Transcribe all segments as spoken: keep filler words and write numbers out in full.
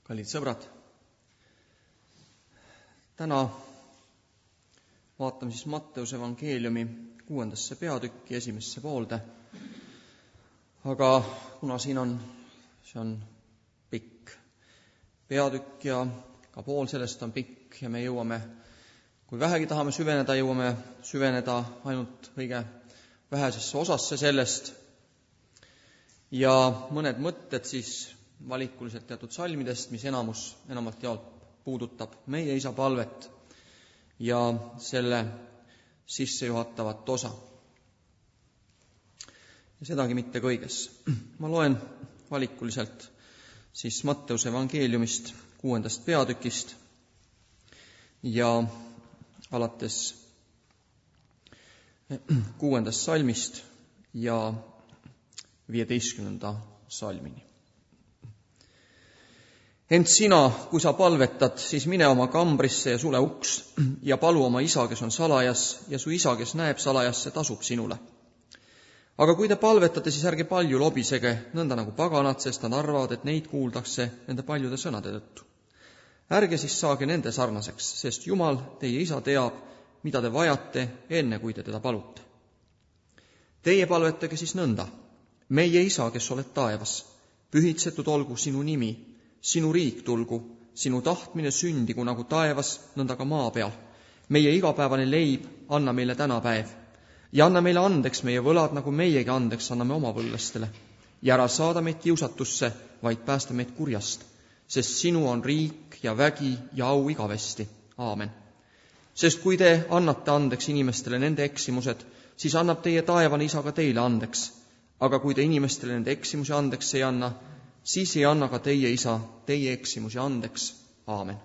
Kallid sõbrad, täna vaatame siis Matteuse evangeeliumi kuuendasse peatükki esimesse poolde, aga kuna siin on, see on pikk peatükk ja ka pool sellest on pikk ja me jõuame, kui vähegi tahame süveneda, jõuame süveneda ainult õige vähesesse osasse sellest ja mõned mõtted siis valikuliselt teatud salmidest, mis enamus, enamalt jaolt puudutab meie isa palvet ja selle sissejuhatavat osa. Ja sedagi mitte kõiges. Ma loen valikuliselt siis Matteuse evangeeliumist kuuendast peatükist ja alates kuuendast salmist ja viieteistkümnenda salmini. Ent sina, kui sa palvetad, siis mine oma kambrisse ja sule uks ja palu oma isa, kes on salajas, ja su isa, kes näeb salajasse, tasub sinule. Aga kui te palvetate, siis ärge palju lobisege, nõnda nagu paganad, sest nad arvavad, et neid kuuldakse nende paljude sõnade tõttu. Ärge siis saage nende sarnaseks, sest Jumal, teie isa, teab, mida te vajate, enne kui te teda palute. Teie palvetage siis nõnda. Meie isa, kes oled taevas, pühitsetud olgu sinu nimi, sinu riik tulgu, sinu tahtmine sündigu nagu taevas, nõnda ka maa peal. Meie igapäevane leib anna meile täna päev ja anna meile andeks meie võlad, nagu meiegi andeks anname oma võllastele. Ja ära saada meid kiusatusse, vaid päästa meid kurjast, sest sinu on riik ja vägi ja au igavesti. Aamen. Sest kui te annate andeks inimestele nende eksimused, siis annab teie taevane isa ka teile andeks. Aga kui te inimestele nende eksimusi andeks ei anna, siis ei anna ka teie isa teie eksimusi andeks. Aamen.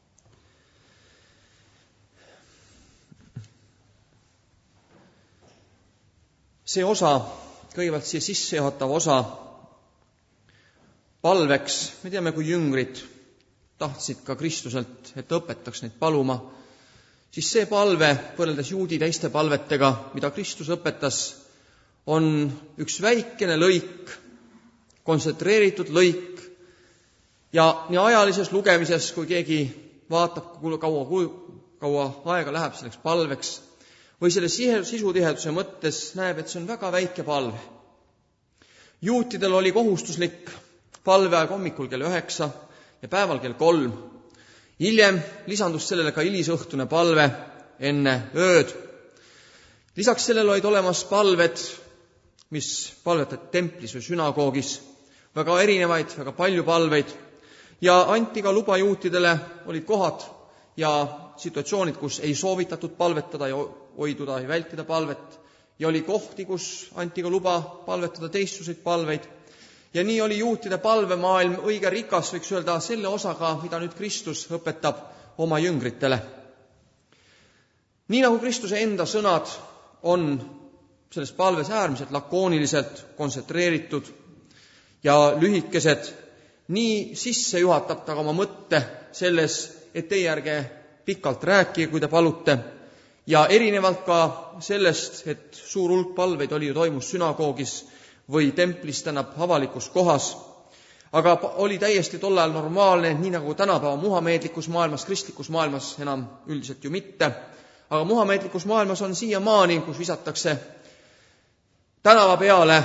See osa, kõigepealt siia sissejuhatav osa palveks, me teame, kui jüngrid tahtsid ka Kristuselt, et õpetaks neid paluma, siis see palve, võrreldes juudi teiste palvetega, mida Kristus õpetas, on üks väikene lõik, kontsentreeritud lõik ja nii ajalises lugemises, kui keegi vaatab, kaua, kaua aega läheb selleks palveks, või selle sisutiheduse mõttes näeb, et see on väga väike palve. Juutidel oli kohustuslik palveaeg hommikul kell üheksa ja päeval kell kolm. Hiljem lisandus sellele ka hilisõhtune palve enne ööd. Lisaks sellele olid olemas palved, mis palvetati templis või sünagoogis, väga erinevaid, väga palju palveid ja anti ka luba juutidele, olid kohad ja situatsioonid, kus ei soovitatud palvetada ja hoiduda ja vältida palvet ja oli kohti, kus anti ka luba palvetada teistsuseid palveid ja nii oli juutide palvemaailm õige rikas, võiks öelda, selle osaga, mida nüüd Kristus õpetab oma jüngritele. Nii nagu Kristuse enda sõnad on selles palves äärmiselt lakooniliselt kontsentreeritud ja lühikesed, nii sisse juhatab ta oma mõtte selles, et teie ärge pikalt rääkige, kui te palute, ja erinevalt ka sellest, et suur hulk palveid oli ju toimus sünagoogis või templis, tähendab avalikus kohas, aga oli täiesti tol ajal normaalne, nii nagu tänapäeva muhameedlikus maailmas, kristlikus maailmas enam üldiselt ju mitte, aga muhameedlikus maailmas on siiamaani, kus visatakse tänava peale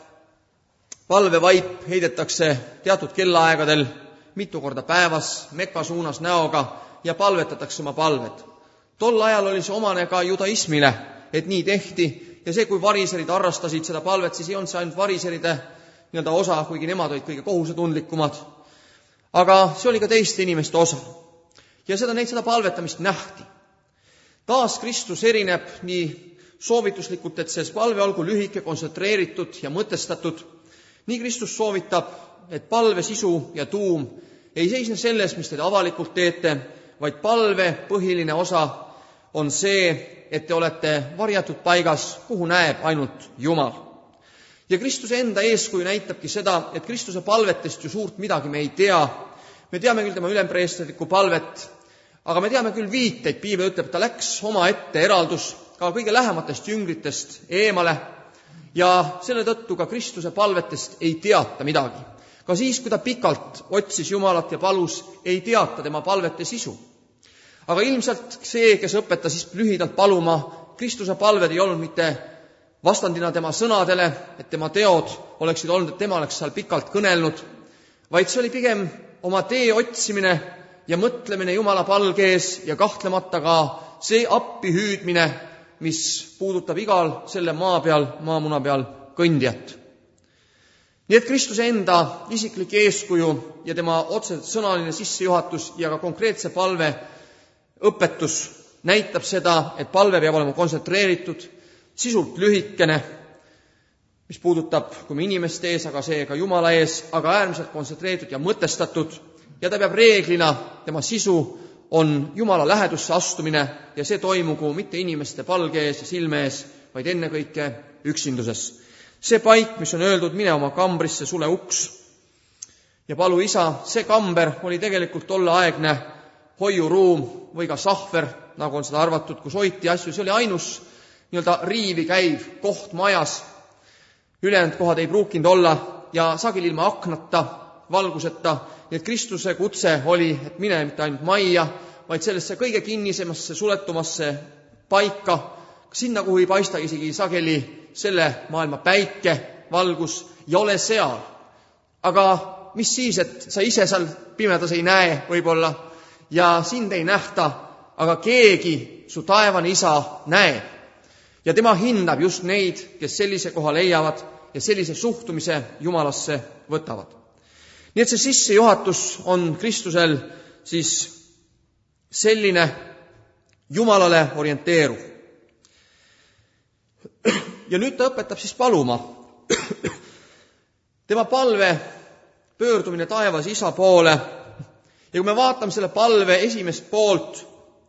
palvevaip, heidetakse teatud kellaaegadel mitu korda päevas Mekka suunas näoga ja palvetatakse oma palved. Tol ajal oli see omane ka judaismile, et nii tehti ja see, kui variserid harrastasid seda palvet, siis ei olnud see ainult variseride nii-öelda osa, kuigi nemad olid kõige kohusetundlikumad, aga see oli ka teiste inimeste osa. Ja seda, neid seda palvetamist nähti. Taas Kristus erineb nii soovituslikult, et see palve olgu lühike, kontsentreeritud ja mõtestatud. Nii Kristus soovitab, et palve sisu ja tuum ei seisne selles, mis te avalikult teete, vaid palve põhiline osa on see, et te olete varjatud paigas, kuhu näeb ainult Jumal. Ja Kristuse enda eeskuju näitabki seda, et Kristuse palvetest ju suurt midagi me ei tea. Me teame küll tema ülempreesterlikku palvet, aga me teame küll viiteid, piibel ütleb, ta läks oma ette eraldus ka kõige lähematest jüngritest eemale ja selle tõttu ka Kristuse palvetest ei teata midagi. Ka siis, kui ta pikalt otsis Jumalat ja palus, ei teata tema palvete sisu. Aga ilmselt see, kes õpetas siis lühidalt paluma, Kristuse palved ei olnud mitte vastandina tema sõnadele, et tema teod oleksid olnud, et tema oleks seal pikalt kõnelnud, vaid see oli pigem oma tee otsimine ja mõtlemine Jumala palge ees ja kahtlemata ka see appi hüüdmine, mis puudutab igal selle maa peal, maamuna peal kõndijat. Nii et Kristuse enda isiklik eeskuju ja tema otseselt sõnaline sissejuhatus ja ka konkreetse palve õpetus näitab seda, et palve peab olema kontsentreeritud, sisult lühikene, mis puudutab kui me inimeste ees, aga see ka Jumala ees, aga äärmiselt kontsentreeritud ja mõtestatud ja ta peab reeglina, tema sisu on Jumala lähedusse astumine ja see toimugu mitte inimeste palge ees ja silme ees, vaid ennekõike üksinduses. See paik, mis on öeldud, mine oma kambrisse, sule uks ja palu isa, see kamber oli tegelikult tolleaegne hoiuruum või ka sahver, nagu on seda arvatud, kus hoiti asju, see oli ainus nii-öelda riivi käiv koht majas. Ülejäänud kohad ei pruukinud olla ja sageli ilma aknata, valguseta, nii et Kristuse kutse oli, et mine mitte ainult majja, vaid sellesse kõige kinnisemasse, suletumasse paika, sinna, kuhu ei paista isegi sageli selle maailma päike, valgus ja ole seal. Aga mis siis, et sa ise seal pimedas ei näe võib-olla ja sind ei nähta, aga keegi, su taevane isa näeb. Ja tema hindab just neid, kes sellise koha leiavad ja sellise suhtumise Jumalasse võtavad. Nii et see sissejuhatus on Kristusel siis selline Jumalale orienteeruv. Ja nüüd ta õpetab siis paluma. Tema palve pöördumine taevas isa poole. Ja kui me vaatame selle palve esimest poolt,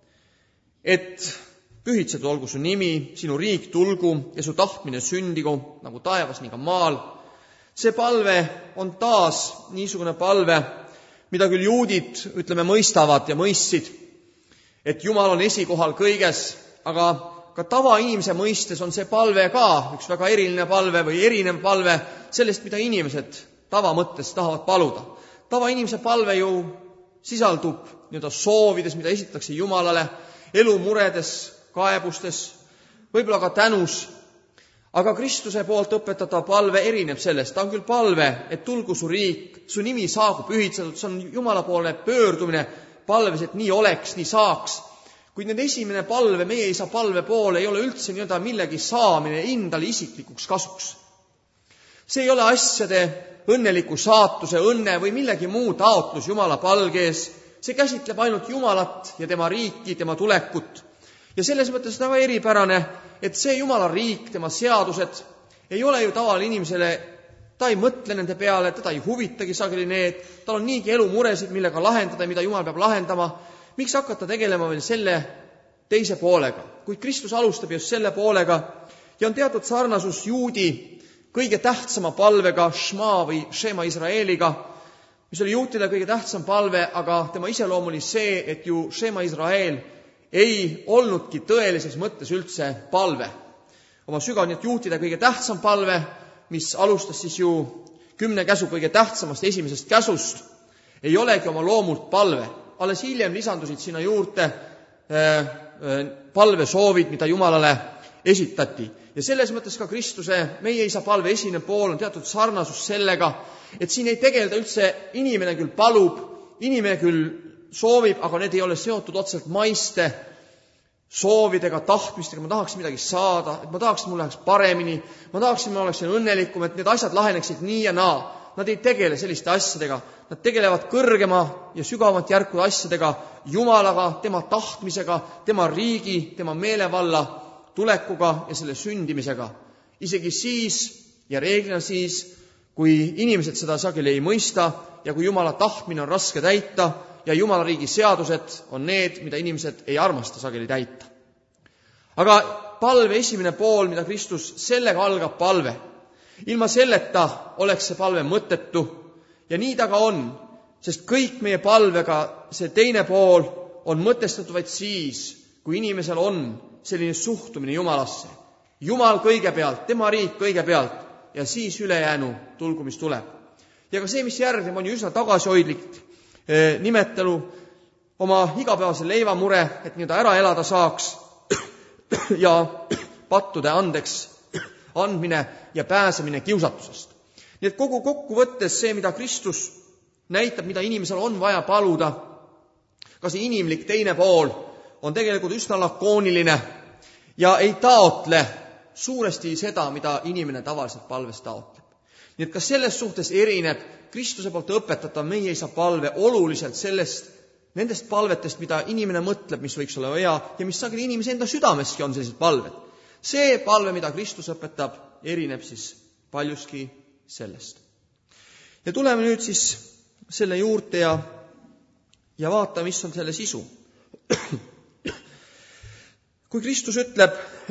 et pühitsetud olgu su nimi, sinu riik tulgu ja su tahtmine sündigu, nagu taevas, nii ka maal. See palve on taas niisugune palve, mida küll juudid, ütleme, mõistavad ja mõistsid, et Jumal on esikohal kõiges, aga ka tavainimese mõistes on see palve ka üks väga eriline palve või erinev palve sellest, mida inimesed tavamõttes tahavad paluda. Tavainimese palve ju sisaldub nii-öelda soovides, mida esitatakse Jumalale, elumuredes, kaebustes, võib-olla ka tänus. Aga Kristuse poolt õpetatav palve erineb sellest. Ta on küll palve, et tulgu su riik, su nimi saagu pühitsetud, see on Jumala poole pöördumine palves, et nii oleks, nii saaks. Kuid need esimene palve, meie isa palve poole ei ole üldse nii-öelda millegi saamine endale isiklikuks kasuks. See ei ole asjade õnneliku saatuse, õnne või millegi muu taotlus Jumala palge ees. See käsitleb ainult Jumalat ja tema riiki, tema tulekut. Ja selles mõttes on väga eripärane, et see Jumala riik, tema seadused ei ole ju tavale inimesele, ta ei mõtle nende peale, teda ei huvitagi sageli need, tal on niigi elumuresid, millega lahendada, mida Jumal peab lahendama. Miks hakata tegelema veel selle teise poolega? Kuid Kristus alustab just selle poolega ja on teatud sarnasus juudi kõige tähtsama palvega, Shma või Shema Israeliga, mis oli juutide kõige tähtsam palve, aga tema iseloom oli see, et ju Shema Israel ei olnudki tõelises mõttes üldse palve. Oma sügav, nii et juutide kõige tähtsam palve, mis alustas siis ju kümne käsu kõige tähtsamast esimesest käsust, ei olegi oma loomult palve. Alles hiljem lisandusid sinna juurde palvesoovid, mida Jumalale esitati. Ja selles mõttes ka Kristuse, meie isa palve esimene pool on teatud sarnasus sellega, et siin ei tegelda üldse, inimene küll palub, inimene küll soovib, aga need ei ole seotud otseselt maiste soovidega, tahtmistega, ma tahaksin midagi saada, et ma tahaksin, mul läheks paremini, ma tahaksin, ma oleksin õnnelikum, et need asjad laheneksid nii ja naa. Nad ei tegele selliste asjadega. Nad tegelevad kõrgema ja sügavamalt järkude asjadega, Jumalaga, tema tahtmisega, tema riigi, tema meelevalla tulekuga ja selle sündimisega. Isegi siis ja reeglina siis, kui inimesed seda sageli ei mõista ja kui Jumala tahtmine on raske täita ja Jumala riigi seadused on need, mida inimesed ei armasta sageli täita. Aga palve esimene pool, mida Kristus, sellega algab palve. Ilma selleta oleks see palve mõttetu ja nii ta ka on, sest kõik meie palvega see teine pool on mõtestatud vaid siis, kui inimesel on selline suhtumine Jumalasse. Jumal kõigepealt, tema riik kõigepealt ja siis ülejäänu tulgu, mis tuleb. Ja ka see, mis järgneb, on ju üsna tagasihoidlik eh, nimetelu oma igapäevase leivamure, et nii-öelda ära elada saaks ja pattude andeks andmine ja pääsemine kiusatusest. Nii et kogu kokkuvõttes see, mida Kristus näitab, mida inimesel on vaja paluda, ka see inimlik teine pool on tegelikult üsna lakooniline ja ei taotle suuresti seda, mida inimene tavaliselt palves taotleb. Nii et ka selles suhtes erineb Kristuse poolt õpetatav meie isa palve oluliselt sellest, nendest palvetest, mida inimene mõtleb, mis võiks olla hea ja mis sageli inimese enda südameski on sellised palved. See palve, mida Kristus õpetab, erineb siis paljuski sellest. Ja tuleme nüüd siis selle juurde ja, ja vaata, mis on selle sisu. Kui Kristus ütleb,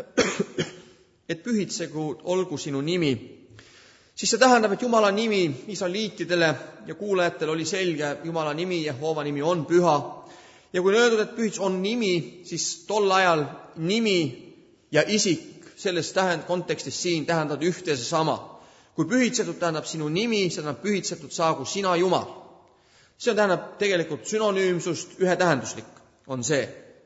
et pühitsegu olgu sinu nimi, siis see tähendab, et Jumala nimi israeliitidele ja kuulajatele oli selge, Jumala nimi, Jehova nimi on püha. Ja kui on öeldud, et pühits on nimi, siis tol ajal nimi ja isik selles tähend, kontekstis siin tähendab ühte ja seesama. Kui pühitsetud tähendab sinu nimi, see tähendab pühitsetud saagu sina Jumal. See on tähendab tegelikult sünonüümsust, ühetähenduslik on see.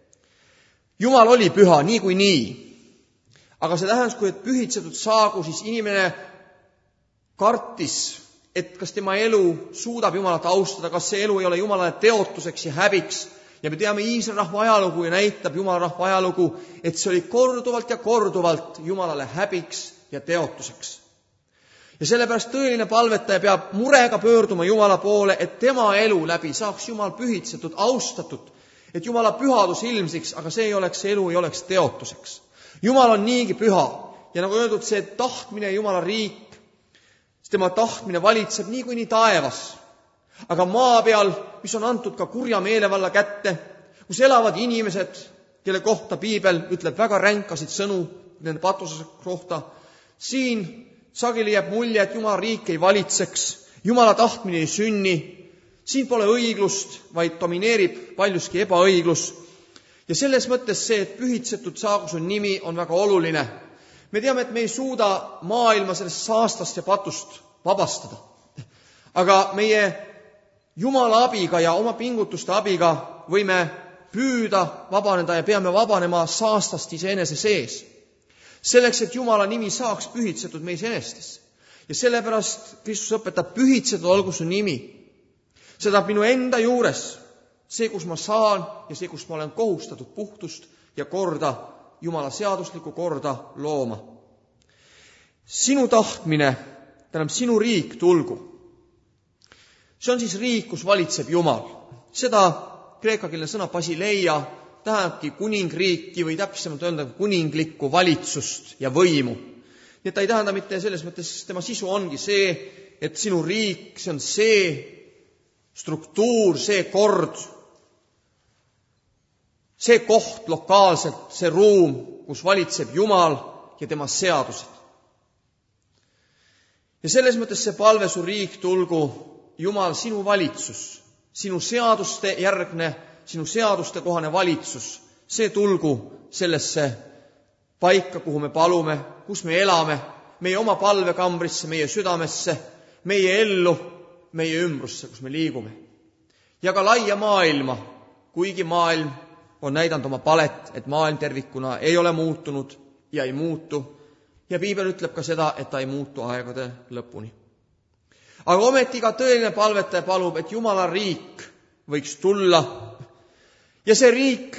Jumal oli püha nii kui nii, aga see tähendas, kui et pühitsetud saagu, siis inimene kartis, et kas tema elu suudab Jumalat austada, kas see elu ei ole Jumalale teotuseks ja häbiks. Ja me teame Iisraeli rahva ajalugu ja näitab Jumala rahva ajalugu, et see oli korduvalt ja korduvalt Jumalale häbiks ja teotuseks. Ja sellepärast tõeline palvetaja peab murega pöörduma Jumala poole, et tema elu läbi saaks Jumal pühitsetud, austatud, et Jumala pühadus ilmsiks, aga see ei oleks, see elu ei oleks teotuseks. Jumal on niigi püha ja nagu öeldud, see tahtmine Jumala riik, tema tahtmine valitseb nii kui nii taevas, aga maa peal, mis on antud ka kurja meelevalla kätte, kus elavad inimesed, kelle kohta piibel ütleb väga ränkasid sõnu nende patuse kohta, siin sageli jääb mulje, et Jumala riik ei valitseks, Jumala tahtmine ei sünni, siin pole õiglust, vaid domineerib paljuski ebaõiglus. Ja selles mõttes see, et pühitsetud saagu su nimi, on väga oluline. Me teame, et me ei suuda maailma sellest saastast ja patust vabastada. Aga meie Jumala abiga ja oma pingutuste abiga võime püüda vabaneda ja peame vabanema saastast iseenese sees. Selleks, et Jumala nimi saaks pühitsetud meis enestes. Ja sellepärast Kristus õpetab, pühitsetud olgu su nimi. Seda minu enda juures, see, kus ma saan ja see, kus ma olen kohustatud puhtust ja korda, Jumala seaduslikku korda looma. Sinu tahtmine, tähendab sinu riik tulgu. See on siis riik, kus valitseb Jumal. Seda kreekakeelne sõna basileia tähendabki kuningriiki või täpsemalt öelda kuninglikku valitsust ja võimu. Nii et ta ei tähenda mitte selles mõttes, tema sisu ongi see, et sinu riik, see on see struktuur, see kord, see koht lokaalselt, see ruum, kus valitseb Jumal ja tema seadused. Ja selles mõttes see palve su riik tulgu, Jumal, sinu valitsus, sinu seaduste järgne, sinu seaduste kohane valitsus, see tulgu sellesse paika, kuhu me palume, kus me elame, meie oma palvekambrisse, meie südamesse, meie ellu, meie ümbrusse, kus me liigume. Ja ka laia maailma, kuigi maailm on näidanud oma palet, et maailm tervikuna ei ole muutunud ja ei muutu. Ja piibel ütleb ka seda, et ta ei muutu aegade lõpuni. Aga ometi ka tõeline palvetaja palub, et Jumala riik võiks tulla. Ja see riik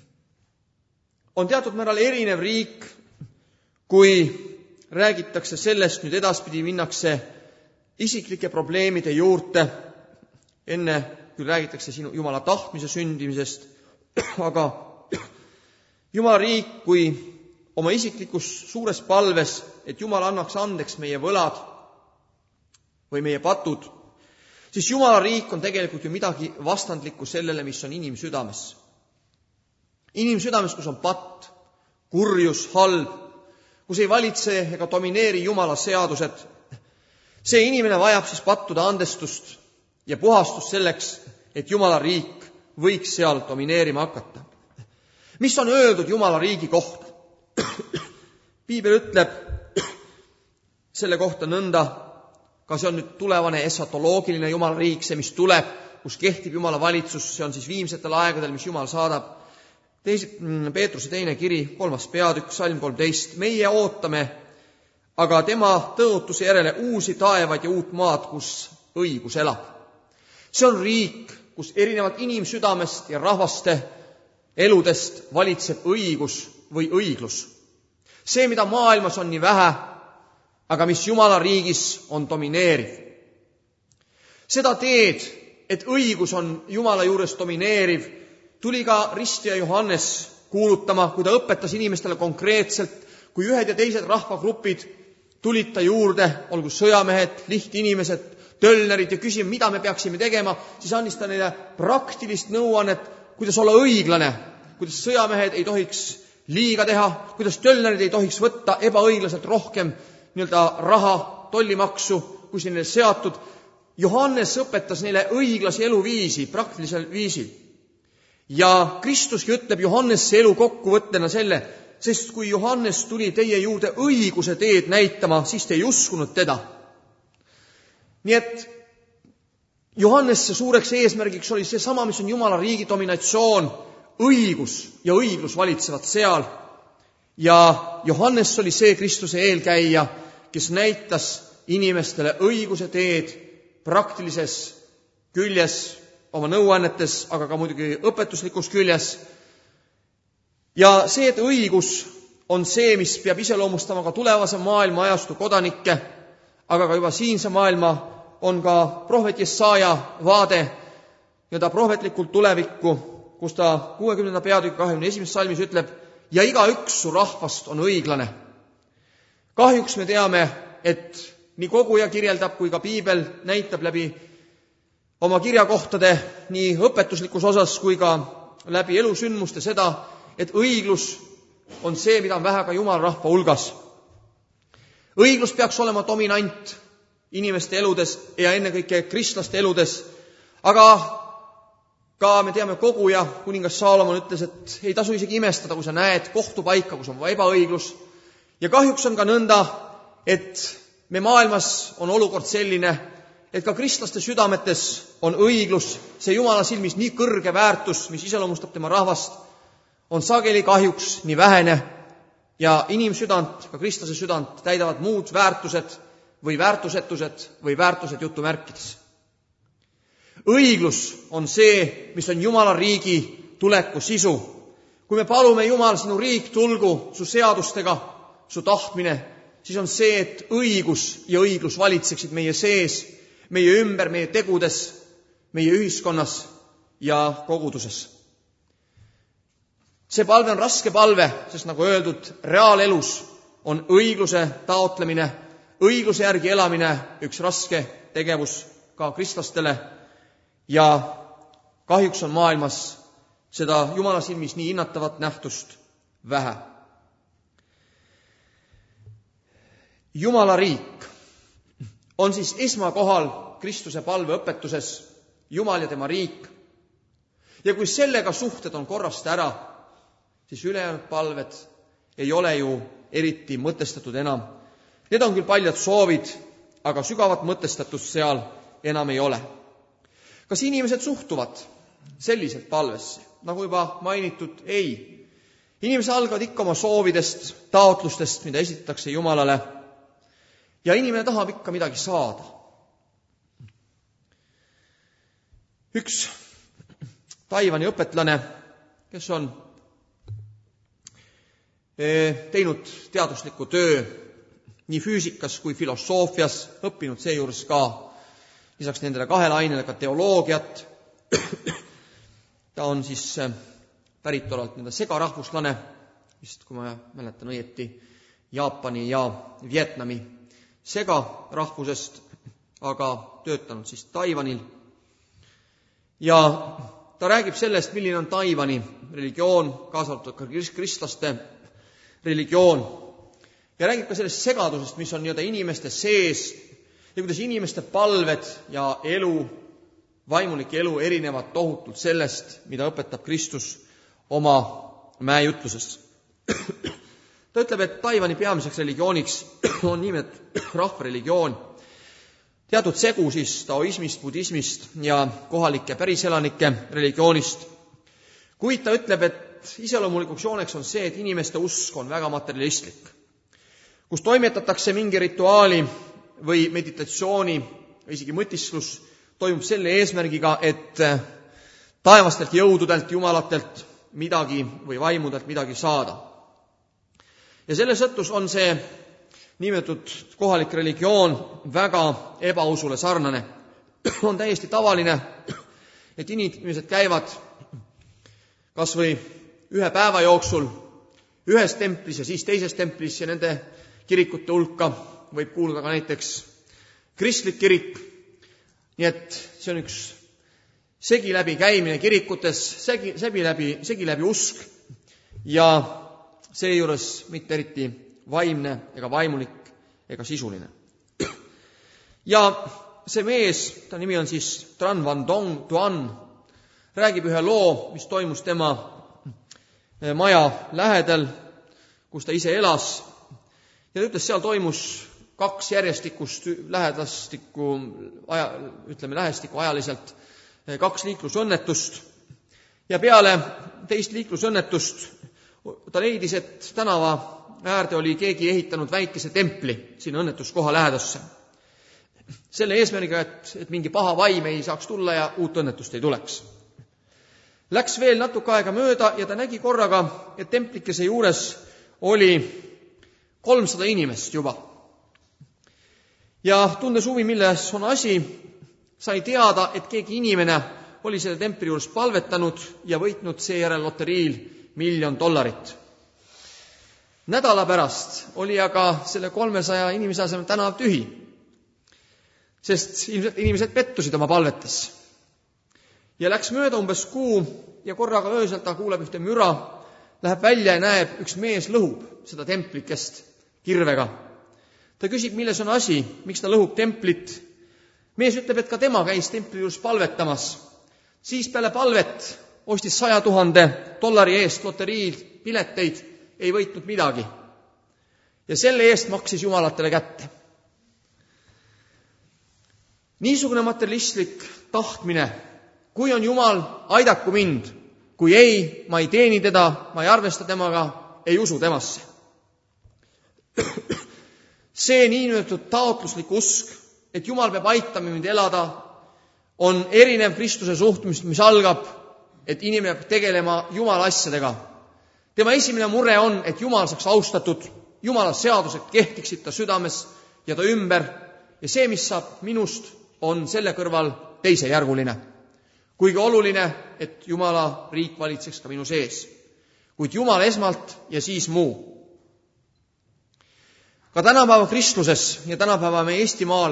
on teatud määral erinev riik, kui räägitakse sellest, nüüd edaspidi minnakse isiklike probleemide juurde. Enne küll räägitakse sinu Jumala tahtmise sündimisest, aga Jumala riik kui oma isiklikus suures palves, et Jumal annaks andeks meie võlad või meie patud, siis Jumala riik on tegelikult ju midagi vastandlikku sellele, mis on inimsüdames. Inimsüdames, kus on patt, kurjus, halb, kus ei valitse ega domineeri Jumala seadused. See inimene vajab siis pattude andestust ja puhastust selleks, et Jumala riik võiks seal domineerima hakata. Mis on öeldud Jumala riigi kohta? Piibel ütleb selle kohta nõnda, ka see on nüüd tulevane esatoloogiline Jumala riik, see, mis tuleb, kus kehtib Jumala valitsus, see on siis viimsetel aegadel, mis Jumal saadab. Teis, Peetruse teine kiri, kolmas peatükk, salm kolmteist. Meie ootame aga tema tõotuse järele uusi taevaid ja uut maad, kus õigus elab. See on riik, kus erinevalt inimsüdamest ja rahvaste eludest valitseb õigus või õiglus. See, mida maailmas on nii vähe, aga mis Jumala riigis on domineeriv. Seda teed, et õigus on Jumala juures domineeriv, tuli ka ristija Johannes kuulutama, kui ta õpetas inimestele konkreetselt, kui ühed ja teised rahvagrupid tulid ta juurde, olgu sõjamehed, lihtinimesed, tölnerid ja küsima, mida me peaksime tegema, siis andis ta neile praktilist nõuannet, kuidas olla õiglane, kuidas sõjamehed ei tohiks liiga teha, kuidas tölnerid ei tohiks võtta ebaõiglaselt rohkem nii-öelda raha, tollimaksu, kui see neile seatud. Johannes õpetas neile õiglase eluviisi, praktilisel viisil. Ja Kristuski ütleb Johannesse elu kokkuvõttena selle, sest kui Johannes tuli teie juurde õiguse teed näitama, siis te ei uskunud teda. Nii et Johannesse suureks eesmärgiks oli see sama, mis on Jumala riigi dominatsioon, õigus ja õiglus valitsevad seal. Ja Johannes oli see Kristuse eelkäija, kes näitas inimestele õiguse teed praktilises küljes, oma nõuannetes, aga ka muidugi õpetuslikus küljes. Ja see, et õigus on see, mis peab iseloomustama ka tulevase maailma ajastu kodanikke, aga ka juba siinse maailma on ka prohvet Jesaja vaade ja ta prohvetlikult tulevikku, kus ta kuuekümnenda peatüki kahekümne esimesest salmis ütleb, ja igaüks su rahvast on õiglane. Kahjuks me teame, et nii koguja kirjeldab kui ka piibel näitab läbi oma kirjakohtade nii õpetuslikus osas kui ka läbi elusündmuste seda, et õiglus on see, mida on vähe ka Jumala rahva hulgas. Õiglus peaks olema dominant inimeste eludes ja ennekõike kristlaste eludes, aga ka me teame koguja, kuningas Saalomon ütles, et ei tasu isegi imestada, kui sa näed kohtupaika, kus on ebaõiglus. Ja kahjuks on ka nõnda, et me maailmas on olukord selline, et ka kristlaste südametes on õiglus, see Jumala silmis nii kõrge väärtus, mis iseloomustab tema rahvast, on sageli kahjuks nii vähene ja inimsüdant, ka kristlase südant täidavad muud väärtused või väärtusetused või väärtused jutumärkides. Õiglus on see, mis on Jumala riigi tuleku sisu. Kui me palume Jumal, sinu riik tulgu su seadustega, su tahtmine, siis on see, et õigus ja õiglus valitseksid meie sees, meie ümber, meie tegudes, meie ühiskonnas ja koguduses. See palve on raske palve, sest nagu öeldud, reaalelus on õigluse taotlemine, õigluse järgi elamine üks raske tegevus ka kristlastele ja kahjuks on maailmas seda Jumala silmis nii hinnatavat nähtust vähe. Jumala riik on siis esmakohal Kristuse palveõpetuses Jumal ja tema riik. Ja kui sellega suhted on korrast ära, siis ülejäänud palved ei ole ju eriti mõtestatud enam. Need on küll paljad soovid, aga sügavat mõtestatust seal enam ei ole. Kas inimesed suhtuvad selliselt palvesse? Nagu juba mainitud, ei. Inimesed algavad ikka oma soovidest, taotlustest, mida esitatakse Jumalale. Ja inimene tahab ikka midagi saada. Üks Taivani õpetlane, kes on teinud teadusliku töö nii füüsikas kui filosoofias, õppinud seejuures ka lisaks nendele kahele ainele ka teoloogiat. Ta on siis päritolult nende segarahvuslane, vist kui ma mäletan õieti, Jaapani ja Vietnami segarahvusest, aga töötanud siis Taiwanil. Ja ta räägib sellest, milline on Taiwani religioon, kaasa arvatud ka kristlaste religioon. Ja räägib ka sellest segadusest, mis on nii-öelda inimeste sees ja kuidas inimeste palved ja elu, vaimulik elu erinevad tohutult sellest, mida õpetab Kristus oma mäejutluses. Ta ütleb, et Taiwani peamiseks religiooniks on nimelt rahvareligioon. teatud segu siis taoismist, budismist ja kohalike päriselanike religioonist. Kuid ta ütleb, et iseloomulikuks jooneks on see, et inimeste usk on väga materialistlik, kus toimetatakse mingi rituaali või meditatsiooni või isegi mõtisklus toimub selle eesmärgiga, et taevastelt jõududelt, jumalatelt midagi või vaimudelt midagi saada. Ja selle sõttus on see nimetatud kohalik religioon väga ebausule sarnane. On täiesti tavaline, et inimesed käivad kas või ühe päeva jooksul ühes templis ja siis teises templis ja nende kirikute hulka võib kuuluda ka näiteks kristlik kirik. Nii et see on üks segi läbi käimine kirikutes, segi, segi, läbi, segi läbi usk ja seejuures mitte eriti vaimne ega vaimulik ega sisuline. Ja see mees, ta nimi on siis Tran Van Dong Duan, räägib ühe loo, mis toimus tema maja lähedal, kus ta ise elas. Ja ta ütles, seal toimus kaks järjestikust lähedastikku, aja, ütleme lähestikku ajaliselt, kaks liiklusõnnetust. Ja peale teist liiklusõnnetust ta leidis, et tänava äärde oli keegi ehitanud väikese templi sinna õnnetuskoha lähedasse. Selle eesmärgiga, et, et mingi paha vaim ei saaks tulla ja uut õnnetust ei tuleks. Läks veel natuke aega mööda ja ta nägi korraga, et templikese juures oli kolmsada inimest juba. Ja tundes huvi, milles on asi, sai teada, et keegi inimene oli selle templi juures palvetanud ja võitnud seejärel loteriil miljon dollarit. Nädala pärast oli aga selle kolmesaja inimese asemel tänav tühi, sest inimesed pettusid oma palvetes. Ja läks mööda umbes kuu ja korraga öösel ta kuuleb ühte müra, läheb välja ja näeb, üks mees lõhub seda templikest kirvega. Ta küsib, milles on asi, miks ta lõhub templit. Mees ütleb, et ka tema käis templi juures palvetamas. Siis peale palvet ostis saja tuhande dollari eest loteriil pileteid, ei võitnud midagi. Ja selle eest maksis jumalatele kätte. Niisugune materialistlik tahtmine, kui on Jumal, aidaku mind, kui ei, ma ei teeni teda, ma ei arvesta temaga, ei usu temasse. See niinimetatud taotluslik usk, et Jumal peab aitama mind elada, on erinev Kristuse suhtumist, mis algab, et inimene peab tegelema Jumala asjadega. Tema esimene mure on, et Jumal saaks austatud, Jumala seadused kehtiksid ta südames ja ta ümber ja see, mis saab minust, on selle kõrval teisejärguline. Kuigi oluline, et Jumala riik valitseks ka minu sees. Kuid Jumal esmalt ja siis muu. Ka tänapäeva Kristluses ja tänapäeva meie Eestimaal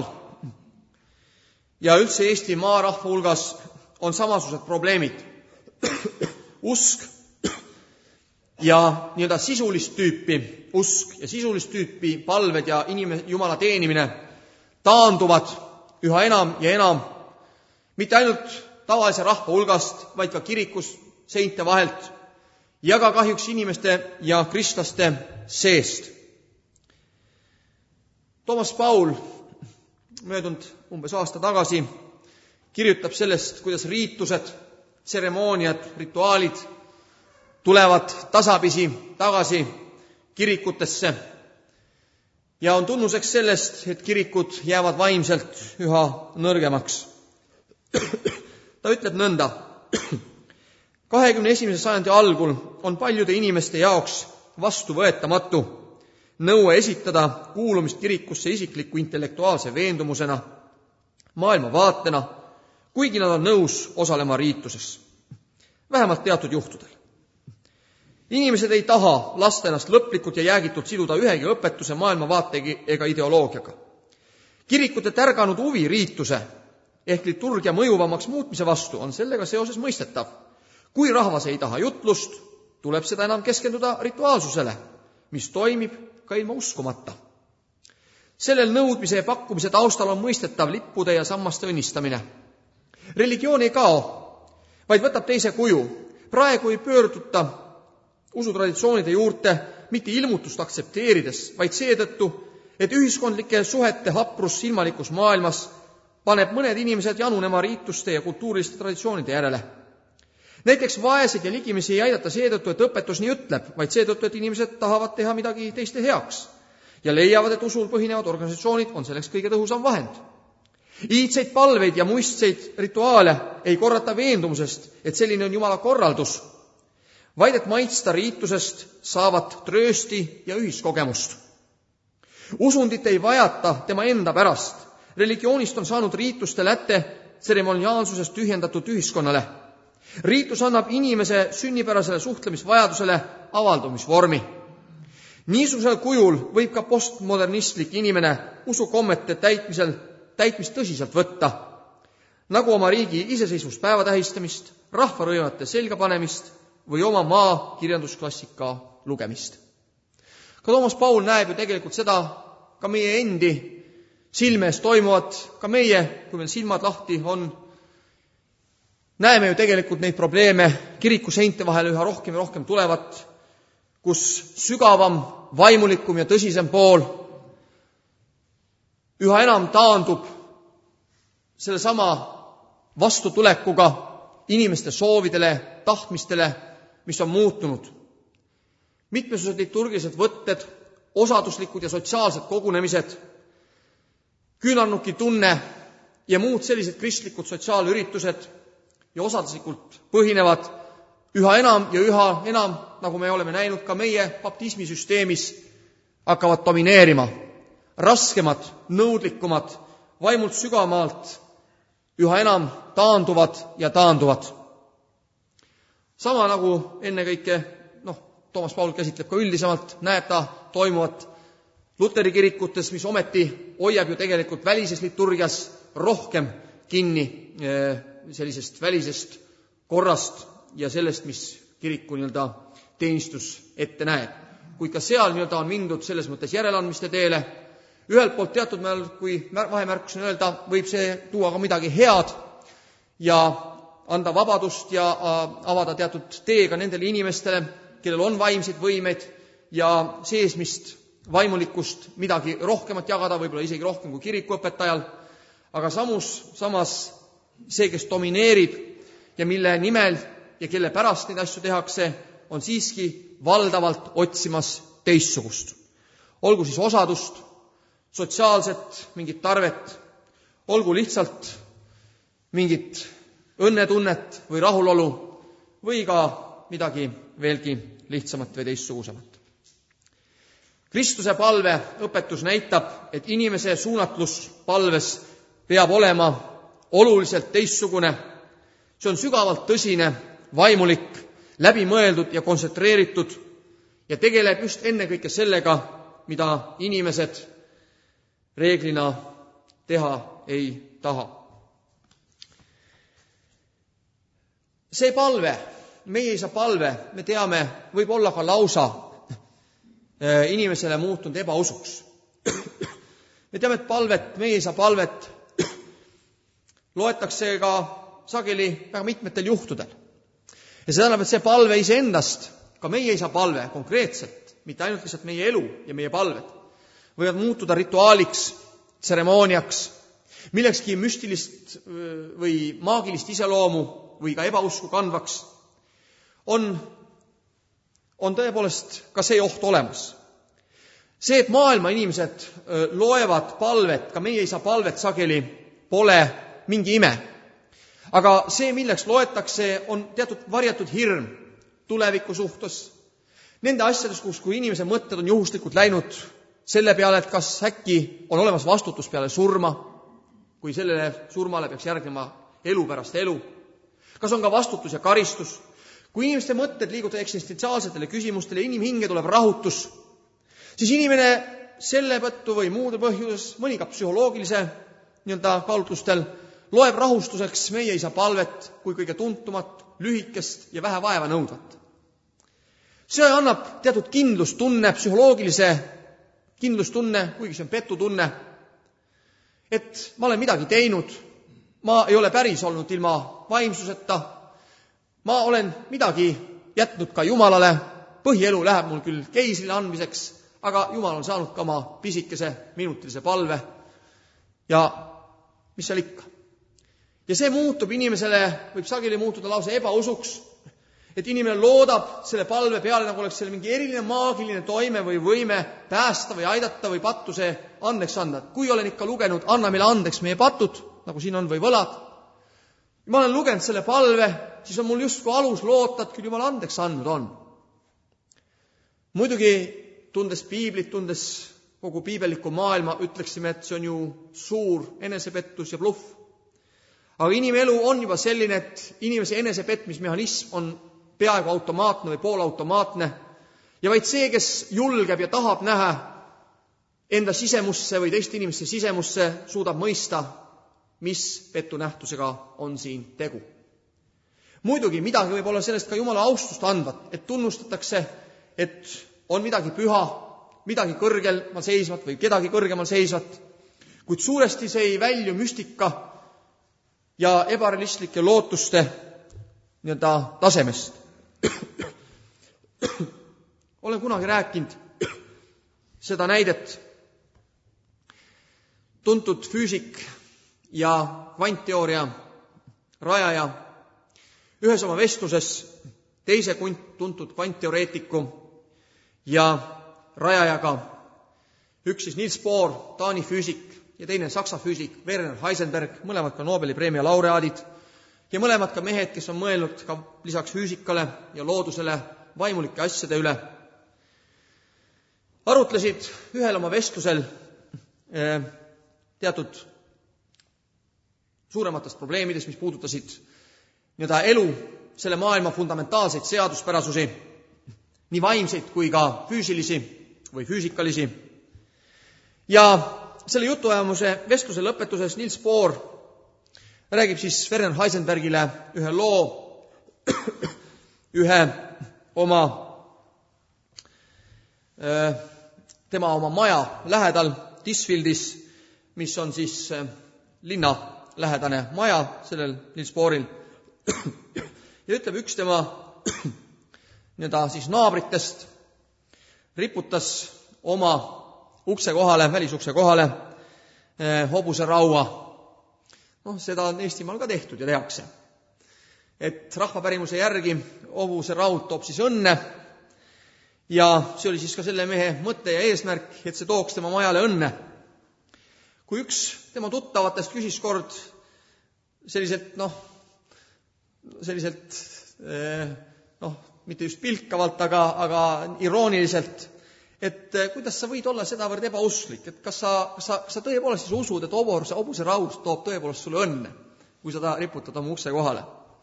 ja üldse Eesti maarahva hulgas on samasugused probleemid. Usk ja nii-öelda sisulist tüüpi usk ja sisulist tüüpi palved ja inime, Jumala teenimine taanduvad üha enam ja enam mitte ainult tavalise rahva hulgast, vaid ka kirikus seinte vahelt ja ka kahjuks inimeste ja kristlaste seest. Toomas Paul möödunud umbes aasta tagasi kirjutab sellest, kuidas riitused, tseremooniad, rituaalid tulevad tasapisi tagasi kirikutesse ja on tunnuseks sellest, et kirikud jäävad vaimselt üha nõrgemaks. Ta ütleb nõnda, kahekümne esimese sajandi algul on paljude inimeste jaoks vastuvõetamatu nõue esitada kuulumist kirikusse isikliku intellektuaalse veendumusena, maailma vaatena, kuigi nad on nõus osalema riituses. Vähemalt teatud juhtudel. Inimesed ei taha lasta ennast lõplikult ja jäägitult siduda ühegi õpetuse, maailmavaate ega ideoloogiaga. Kirikute tärganud huvi riituse ehk liturgia mõjuvamaks muutmise vastu on sellega seoses mõistetav. Kui rahvas ei taha jutlust, tuleb seda enam keskenduda rituaalsusele, mis toimib ka ilma uskumata. Sellel nõudmise ja pakkumise taustal on mõistetav lippude ja sammaste õnnistamine. Religioon ei kao, vaid võtab teise kuju. Praegu ei pöörduta usutraditsioonide juurde mitte ilmutust aktsepteerides, vaid seetõttu, et ühiskondlike suhete haprus silmalikus maailmas paneb mõned inimesed janunema riituste ja kultuuriliste traditsioonide järele. Näiteks vaesed ja ligimisi ei aidata seetõttu, et õpetus nii ütleb, vaid seetõttu, et inimesed tahavad teha midagi teiste heaks ja leiavad, et usul põhinevad organisatsioonid on selleks kõige tõhusam vahend. Iidseid palveid ja muistseid rituaale ei korrata veendumusest, et selline on Jumala korraldus, vaid et maitsta riitusest saavat tröösti ja ühiskogemust. Usundit ei vajata tema enda pärast. Religioonist on saanud riituste lätte tseremoniaalsusest tühjendatud ühiskonnale. Riitus annab inimese sünnipärasele suhtlemisvajadusele avaldumisvormi. Niisugusel kujul võib ka postmodernistlik inimene usukommete täitmisel, täitmist tõsiselt võtta, nagu oma riigi iseseisvuspäeva tähistamist, rahvarõivate selga panemist või oma maa kirjandusklassika lugemist. Ka Toomas Paul näeb ju tegelikult seda ka meie endi silme ees toimuvat, ka meie, kui meil silmad lahti on, näeme ju tegelikult neid probleeme kiriku seinte vahel üha rohkem ja rohkem tulevat, kus sügavam, vaimulikum ja tõsisem pool üha enam taandub sellesama vastutulekuga inimeste soovidele, tahtmistele, mis on muutunud. Mitmesused liturgilised võtted, osaduslikud ja sotsiaalsed kogunemised, küünarnuki tunne ja muud sellised kristlikud sotsiaalüritused ja osaduslikult põhinevad üha enam ja üha enam, nagu me oleme näinud ka meie baptismisüsteemis, hakkavad domineerima. Raskemad, nõudlikumad, vaimult sügavamaalt üha enam taanduvad ja taanduvad. Sama nagu ennekõike, noh, Toomas Paul käsitleb ka üldisemalt, näeb ta toimuvat Luteri kirikutes, mis ometi hoiab ju tegelikult välises liturgias rohkem kinni sellisest välisest korrast ja sellest, mis kiriku nii-öelda teenistus ette näeb. Kuid ka seal nii-öelda on mindud selles mõttes järeleandmiste teele. Ühelt poolt teatud määral, kui vahemärkusena öelda, võib see tuua ka midagi head ja anda vabadust ja avada teatud teega nendele inimestele, kellel on vaimseid võimeid ja seesmist vaimulikust midagi rohkemat jagada, võib-olla isegi rohkem kui kirikuõpetajal, aga samus, samas see, kes domineerib ja mille nimel ja kelle pärast neid asju tehakse, on siiski valdavalt otsimas teistsugust. Olgu siis osadust, sotsiaalset, mingit tarvet, olgu lihtsalt mingit õnnetunnet või rahulolu või ka midagi veelgi lihtsamat või teistsugusemat. Kristuse palve õpetus näitab, et inimese suunatlus palves peab olema oluliselt teistsugune. See on sügavalt tõsine, vaimulik, läbimõeldud ja kontsentreeritud ja tegeleb just ennekõike sellega, mida inimesed reeglina teha ei taha. See palve, meie isa palve, me teame, võib olla ka lausa inimesele muutunud ebausuks. Me teame, et palvet, meie isa palvet loetakse ka sageli väga mitmetel juhtudel. Ja see tähendab, et see palve iseendast, ka meie isa palve konkreetselt, mitte ainult lihtsalt meie elu ja meie palved, võivad muutuda rituaaliks, tseremooniaks, millekski müstilist või maagilist iseloomu või ka ebausku kandvaks, on, on tõepoolest ka see oht olemas. See, et maailma inimesed loevad palvet, ka meie isa palvet sageli, pole mingi ime. Aga see, milleks loetakse, on teatud varjatud hirm tuleviku suhtes. Nende asjades, kus kui inimese mõtted on juhuslikult läinud selle peale, et kas äkki on olemas vastutus peale surma, kui sellele surmale peaks järgnema elu pärast elu. Kas on ka vastutus ja karistus? Kui inimeste mõtted liiguvad eksistentsiaalsetele küsimustele ja inimhinge tuleb rahutus, siis inimene selle põttu või muude põhjuses, mõni ka psühholoogilise nii-öelda kaalutlustel, loeb rahustuseks meie isa palvet kui kõige tuntumat, lühikest ja vähe vaeva nõudvat. See annab teatud kindlustunne, psühholoogilise kindlustunne, kuigi see on petutunne, et ma olen midagi teinud, ma ei ole päris olnud ilma vaimsuseta, ma olen midagi jätnud ka Jumalale, põhielu läheb mul küll keisrile andmiseks, aga Jumal on saanud ka oma pisikese minutilise palve ja mis seal ikka. Ja see muutub inimesele, võib sageli muutuda lausa ebausuks, et inimene loodab selle palve peale, nagu oleks seal mingi eriline maagiline toime või võime päästa või aidata või pattuse andeks anda. Kui olen ikka lugenud, anna meile andeks meie patud, nagu siin on, või võlad. Ma olen lugenud selle palve, siis on mul justkui alus loota, et küll Jumal andeks andnud on. Muidugi, tundes piiblit, tundes kogu piibellikku maailma, ütleksime, et see on ju suur enesepettus ja bluff. Aga inimelu on juba selline, et inimese enesepetmismehhanism on peaaegu automaatne või poolautomaatne ja vaid see, kes julgeb ja tahab näha enda sisemusse või teiste inimeste sisemusse, suudab mõista, mis pettunähtusega on siin tegu. Muidugi midagi võib olla sellest ka Jumala austust andvat, et tunnustatakse, et on midagi püha, midagi kõrgemal seisvat või kedagi kõrgemal seisvat, kuid suuresti see ei välju müstika ja ebarealistlike lootuste nii-öelda tasemest. Olen kunagi rääkinud seda näidet. Tuntud füüsik ja kvantteooria rajaja ühes oma vestluses teise tuntud kvantteoreetiku ja rajajaga, üks siis Niels Bohr, Taani füüsik ja teine Saksa füüsik Werner Heisenberg, mõlemad ka Nobeli preemia laureaadid ja mõlemad ka mehed, kes on mõelnud ka lisaks füüsikale ja loodusele vaimulike asjade üle, arutlesid ühel oma vestlusel teatud suurematest probleemidest, mis puudutasid nii-öelda elu, selle maailma fundamentaalseid seaduspärasusi, nii vaimseid kui ka füüsilisi või füüsikalisi. Ja selle jutuajamuse vestluse lõpetuses Niels Bohr räägib siis Werner Heisenbergile ühe loo ühe oma tema oma maja lähedal Tisfildis, mis on siis linna lähedane maja sellel Niels Bohril. Ja ütleb, üks tema nii-öelda siis naabritest riputas oma ukse kohale, välisukse kohale hobuse raua. noh, seda on Eestimaal ka tehtud ja tehakse. Et rahvapärimuse järgi hobuse raud toob siis õnne ja see oli siis ka selle mehe mõte ja eesmärk, et see tooks tema majale õnne. Kui üks tema tuttavatest küsis kord selliselt, noh, selliselt, noh, mitte just pilkavalt, aga, aga irooniliselt, et kuidas sa võid olla sedavõrd ebausklik, et kas sa, kas sa, kas sa tõepoolest siis usud, et hobuse, hobuse raud toob tõepoolest sulle õnne, kui sa ta riputad oma ukse kohale.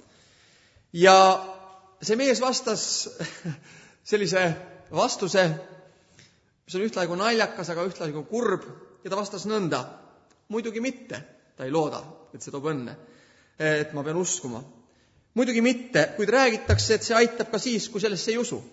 Ja see mees vastas sellise vastuse, mis on ühtlaegu naljakas, aga ühtlaegu kurb, ja ta vastas nõnda. Muidugi mitte, ta ei looda, et see toob õnne, et ma pean uskuma. Muidugi mitte, kuid räägitakse, et see aitab ka siis, kui sellesse ei usu.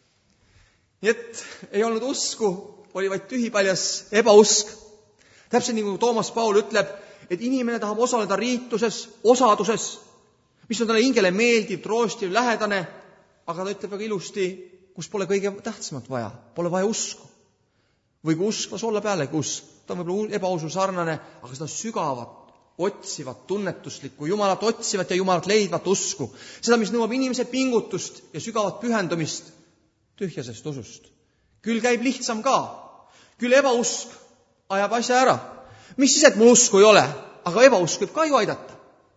Nii et ei olnud usku, oli vaid tühipaljas ebausk. Täpselt nii kui Toomas Paul ütleb, et inimene tahab osaleda riituses, osaduses, mis on talle hingele meeldiv, troostiv, lähedane, aga ta ütleb väga ilusti, kus pole kõige tähtsamat vaja, pole vaja usku. Või kui usk, las olla pealegi usk, ta on võib-olla ebausu sarnane, aga seda sügavat, otsivat, tunnetuslikku, Jumalat otsivat ja Jumalat leidvat usku. Seda, mis nõuab inimese pingutust ja sügavat pühendumist tühjasest usust. Küll käib lihtsam ka. Küll ebausk ajab asja ära. Mis siis, et mul usku ei ole, aga ebausk võib ka ju aidata.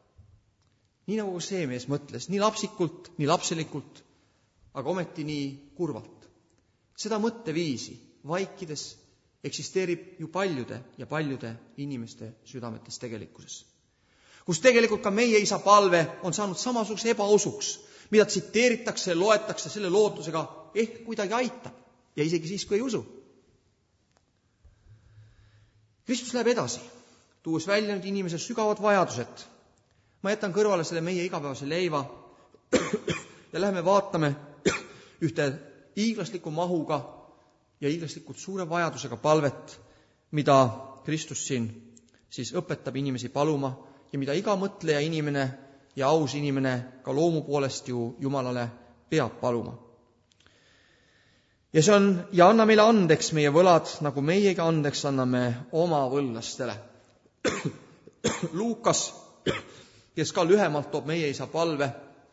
Nii nagu see mees mõtles, nii lapsikult, nii lapselikult, aga ometi nii kurvalt. Seda mõtteviisi vaikides eksisteerib ju paljude ja paljude inimeste südametes tegelikkuses. Kus tegelikult ka meie isa palve on saanud samasuguse ebausuks, mida tsiteeritakse, loetakse selle lootusega, ehk kuidagi aitab ja isegi siis, kui ei usu. Kristus läheb edasi, tuues välja nüüd inimese sügavad vajadused. Ma jätan kõrvale selle meie igapäevase leiva ja läheme vaatame ühte hiiglasliku mahuga ja hiiglaslikult suure vajadusega palvet, mida Kristus siin siis õpetab inimesi paluma ja mida iga mõtleja inimene ja aus inimene ka loomu poolest ju Jumalale peab paluma. Ja see on, ja anna meile andeks meie võlad, nagu meiega andeks anname oma võllastele. Luukas, kes ka lühemalt toob meie isa palve,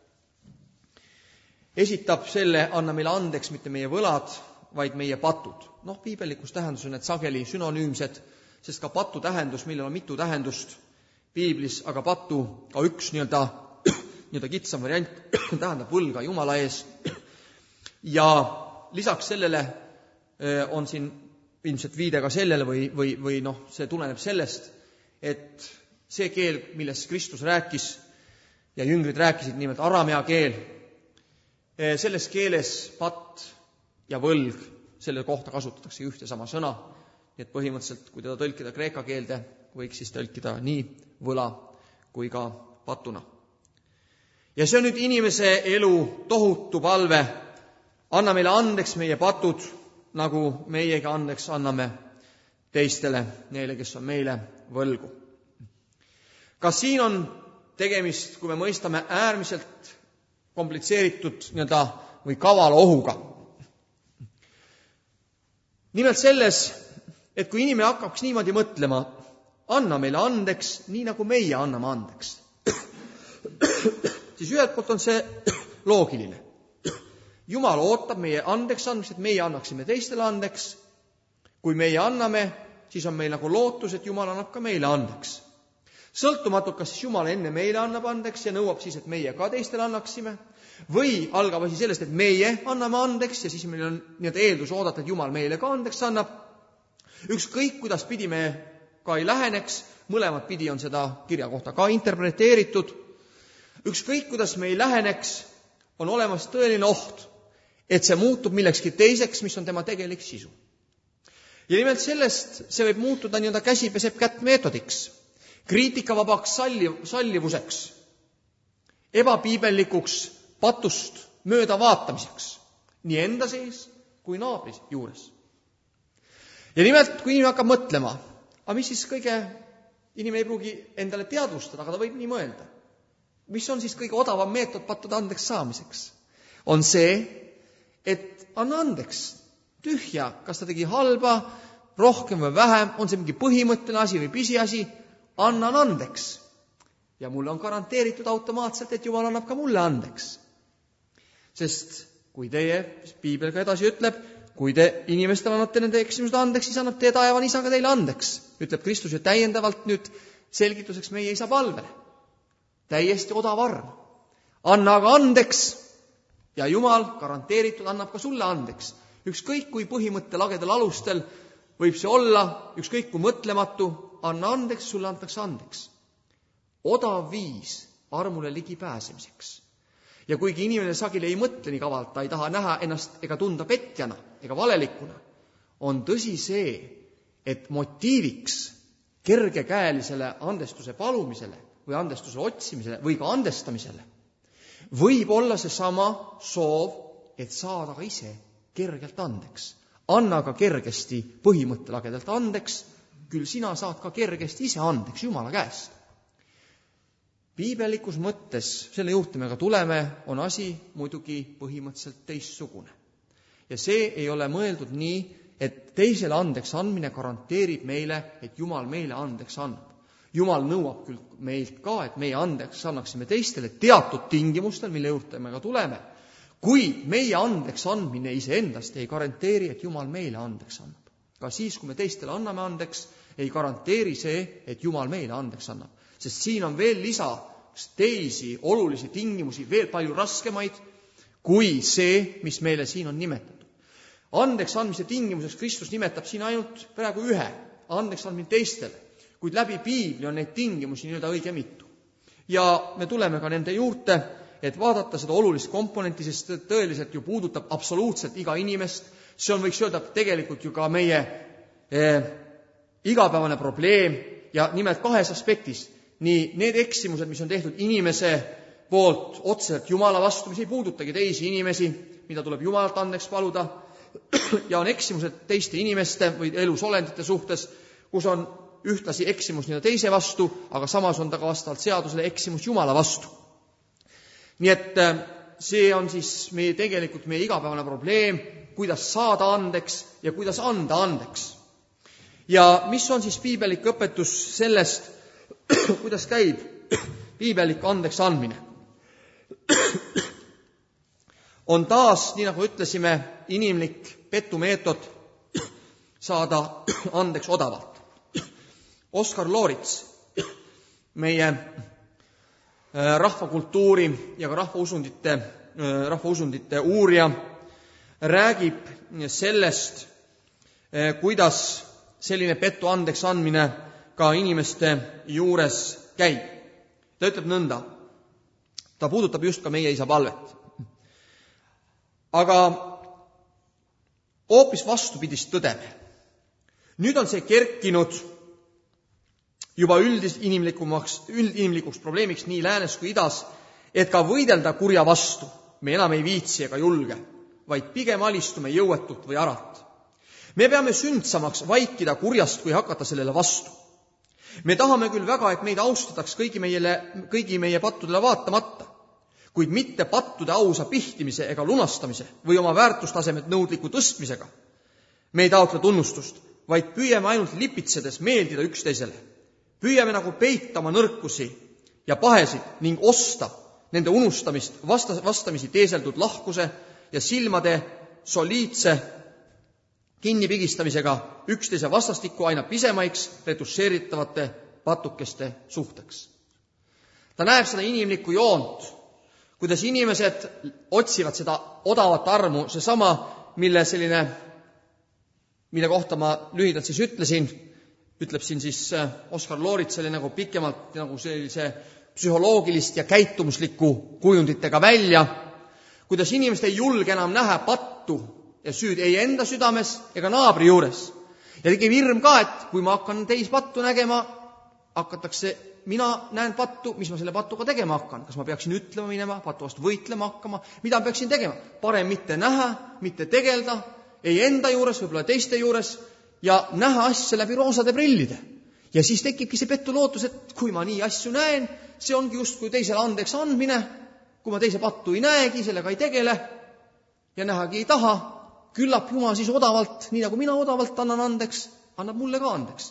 esitab selle, anna meile andeks mitte meie võlad, vaid meie patud. Noh, piibellikus tähendus on need sageli sünonüümsed, sest ka patu tähendus, millel on mitu tähendust piiblis, aga patu ka üks nii-öelda, nii-öelda kitsam variant tähendab võlga Jumala ees. Ja lisaks sellele on siin ilmselt viide ka sellele või, või, või noh, see tuleneb sellest, et see keel, milles Kristus rääkis ja jüngrid rääkisid, nimelt aramea keel, selles keeles patt ja võlg, selle kohta kasutatakse ühte sama sõna, nii et põhimõtteliselt, kui teda tõlkida kreeka keelde, võiks siis tõlkida nii võla kui ka patuna. Ja see on nüüd inimese elu tohutu palve, anna meile andeks meie patud, nagu meiegi andeks anname teistele, neile, kes on meile võlgu. Kas siin on tegemist, kui me mõistame, äärmiselt komplitseeritud nii-öelda või kavala ohuga? Nimelt selles, et kui inimene hakkaks niimoodi mõtlema, anna meile andeks, nii nagu meie anname andeks, siis ühelt poolt on see loogiline. Jumal ootab meie andeks andmist, et meie annaksime teistele andeks. Kui meie anname, siis on meil nagu lootus, et Jumal annab ka meile andeks. Sõltumatult, kas siis Jumal enne meile annab andeks ja nõuab siis, et meie ka teistele annaksime, või algab asi sellest, et meie anname andeks ja siis meil on nii-öelda eeldus oodata, et Jumal meile ka andeks annab. Ükskõik, kuidas pidi me ka ei läheneks, mõlemad pidi on seda kirja kohta ka interpreteeritud. Ükskõik, kuidas me ei läheneks, on olemas tõeline oht, et see muutub millekski teiseks, mis on tema tegelik sisu. Ja nimelt sellest see võib muutuda nii-öelda käsi peseb kätt meetodiks, kriitikavabaks salliv, sallivuseks, ebapiibellikuks patust mööda vaatamiseks, nii enda sees kui naabri juures. Ja nimelt, kui inimene hakkab mõtlema, aga mis siis kõige, inimene ei pruugi endale teadvustada, aga ta võib nii mõelda. Mis on siis kõige odavam meetod pattude andeks saamiseks? On see, et anna andeks, tühja, kas ta tegi halba, rohkem või vähem, on see mingi põhimõtteline asi või pisiasi, annan andeks. Ja mulle on garanteeritud automaatselt, et Jumal annab ka mulle andeks. Sest kui teie, piibel ka edasi ütleb, kui te inimestele annate nende eksimused andeks, siis annab teie taevan isa ka teile andeks. Ütleb Kristus ju täiendavalt nüüd selgituseks meie isa palvele. Täiesti odav arm. Anna aga andeks ja Jumal garanteeritud annab ka sulle andeks. Ükskõik kui põhimõtte lagedal alustel võib see olla, ükskõik kui mõtlematu, anna andeks, sulle antakse andeks. Odav viis armule ligi pääsemiseks. Ja kuigi inimene sageli ei mõtle nii kavalt, ta ei taha näha ennast ega tunda petjana ega valelikuna, on tõsi see, et motiiviks kergekäelisele andestuse palumisele või andestuse otsimisele või ka andestamisele võib olla see sama soov, et saada ka ise kergelt andeks. Anna ka kergesti põhimõttelagedalt andeks, küll sina saad ka kergesti ise andeks Jumala käest. Piibellikus mõttes, selle juurde me ka tuleme, on asi muidugi põhimõtteliselt teistsugune. Ja see ei ole mõeldud nii, et teisele andeks andmine garanteerib meile, et Jumal meile andeks annab. Jumal nõuab küll meilt ka, et meie andeks annaksime teistele teatud tingimustel, mille juurde me ka tuleme, kuid meie andeks andmine iseendast ei garanteeri, et Jumal meile andeks annab. Ka siis, kui me teistele anname andeks, ei garanteeri see, et Jumal meile andeks annab. Sest siin on veel lisa teisi olulisi tingimusi, veel palju raskemaid, kui see, mis meile siin on nimetatud. Andeks andmise tingimuseks Kristus nimetab siin ainult praegu ühe, andeks andmine teistele. Kuid läbi piibli on neid tingimusi nii-öelda õige mitu. Ja me tuleme ka nende juurde, et vaadata seda olulist komponenti, sest tõeliselt ju puudutab absoluutselt iga inimest. See on, võiks öelda, tegelikult ju ka meie eh, igapäevane probleem ja nimelt kahes aspektis. Nii need eksimused, mis on tehtud inimese poolt otseselt Jumala vastu, mis ei puudutagi teisi inimesi, mida tuleb Jumalalt andeks paluda, ja on eksimused teiste inimeste või elusolendite suhtes, kus on ühtlasi eksimus nii teise vastu, aga samas on ta ka vastavalt seadusele eksimus Jumala vastu. Nii et see on siis meie tegelikult meie igapäevane probleem, kuidas saada andeks ja kuidas anda andeks. Ja mis on siis piibellik õpetus sellest, kuidas käib piibellik andeks andmine. On taas, nii nagu ütlesime, inimlik petumeetod saada andeks odavalt. Oskar Loorits, meie rahvakultuuri ja ka rahvausundite, rahvausundite uurija, räägib sellest, kuidas selline petu andeks andmine ka inimeste juures käib. Ta ütleb nõnda, ta puudutab just ka meie isa palvet. Aga hoopis vastupidist tõdeme. Nüüd on see kerkinud juba üldis inimlikumaks, üldinimlikuks probleemiks nii läänes kui idas, et ka võidelda kurja vastu me enam ei viitsi ega julge, vaid pigem alistume jõuetult või arat. Me peame sündsamaks vaikida kurjast, kui hakata sellele vastu. Me tahame küll väga, et meid austataks kõigi, meile, kõigi meie pattudele vaatamata, kuid mitte pattude ausa pihtimise ega lunastamise või oma väärtustasemed nõudliku tõstmisega. Me ei taotle tunnustust, vaid püüame ainult lipitsedes meeldida üksteisele. Püüame nagu peita oma nõrkusi ja pahesid ning osta nende unustamist vasta, vastamisi teeseldud lahkuse ja silmade soliidse kinnipigistamisega üksteise vastastikku aina pisemaiks retusseeritavate patukeste suhteks. Ta näeb seda inimlikku joont, kuidas inimesed otsivad seda odavat armu, seesama, mille selline, mille kohta ma lühidalt siis ütlesin, ütleb siin siis Oskar Loorits selle nagu pikemalt nagu sellise psühholoogilist ja käitumuslikku kujunditega välja, kuidas inimesed ei julge enam näha pattu ja süüd ei enda südames ega naabri juures. Ja tekib hirm ka, et kui ma hakkan teis pattu nägema, hakatakse, mina näen pattu, mis ma selle patuga tegema hakkan. Kas ma peaksin ütlema minema, patu vastu võitlema hakkama, mida ma peaksin tegema? Parem mitte näha, mitte tegelda, ei enda juures, võib-olla teiste juures, ja näha asja läbi roosade prillide. Ja siis tekibki see pettu lootus, et kui ma nii asju näen, see ongi just kui teisele andeks andmine, kui ma teise pattu ei näegi, sellega ei tegele ja nähagi ei taha, küllap Jumal siis odavalt, nii nagu mina odavalt annan andeks, annab mulle ka andeks.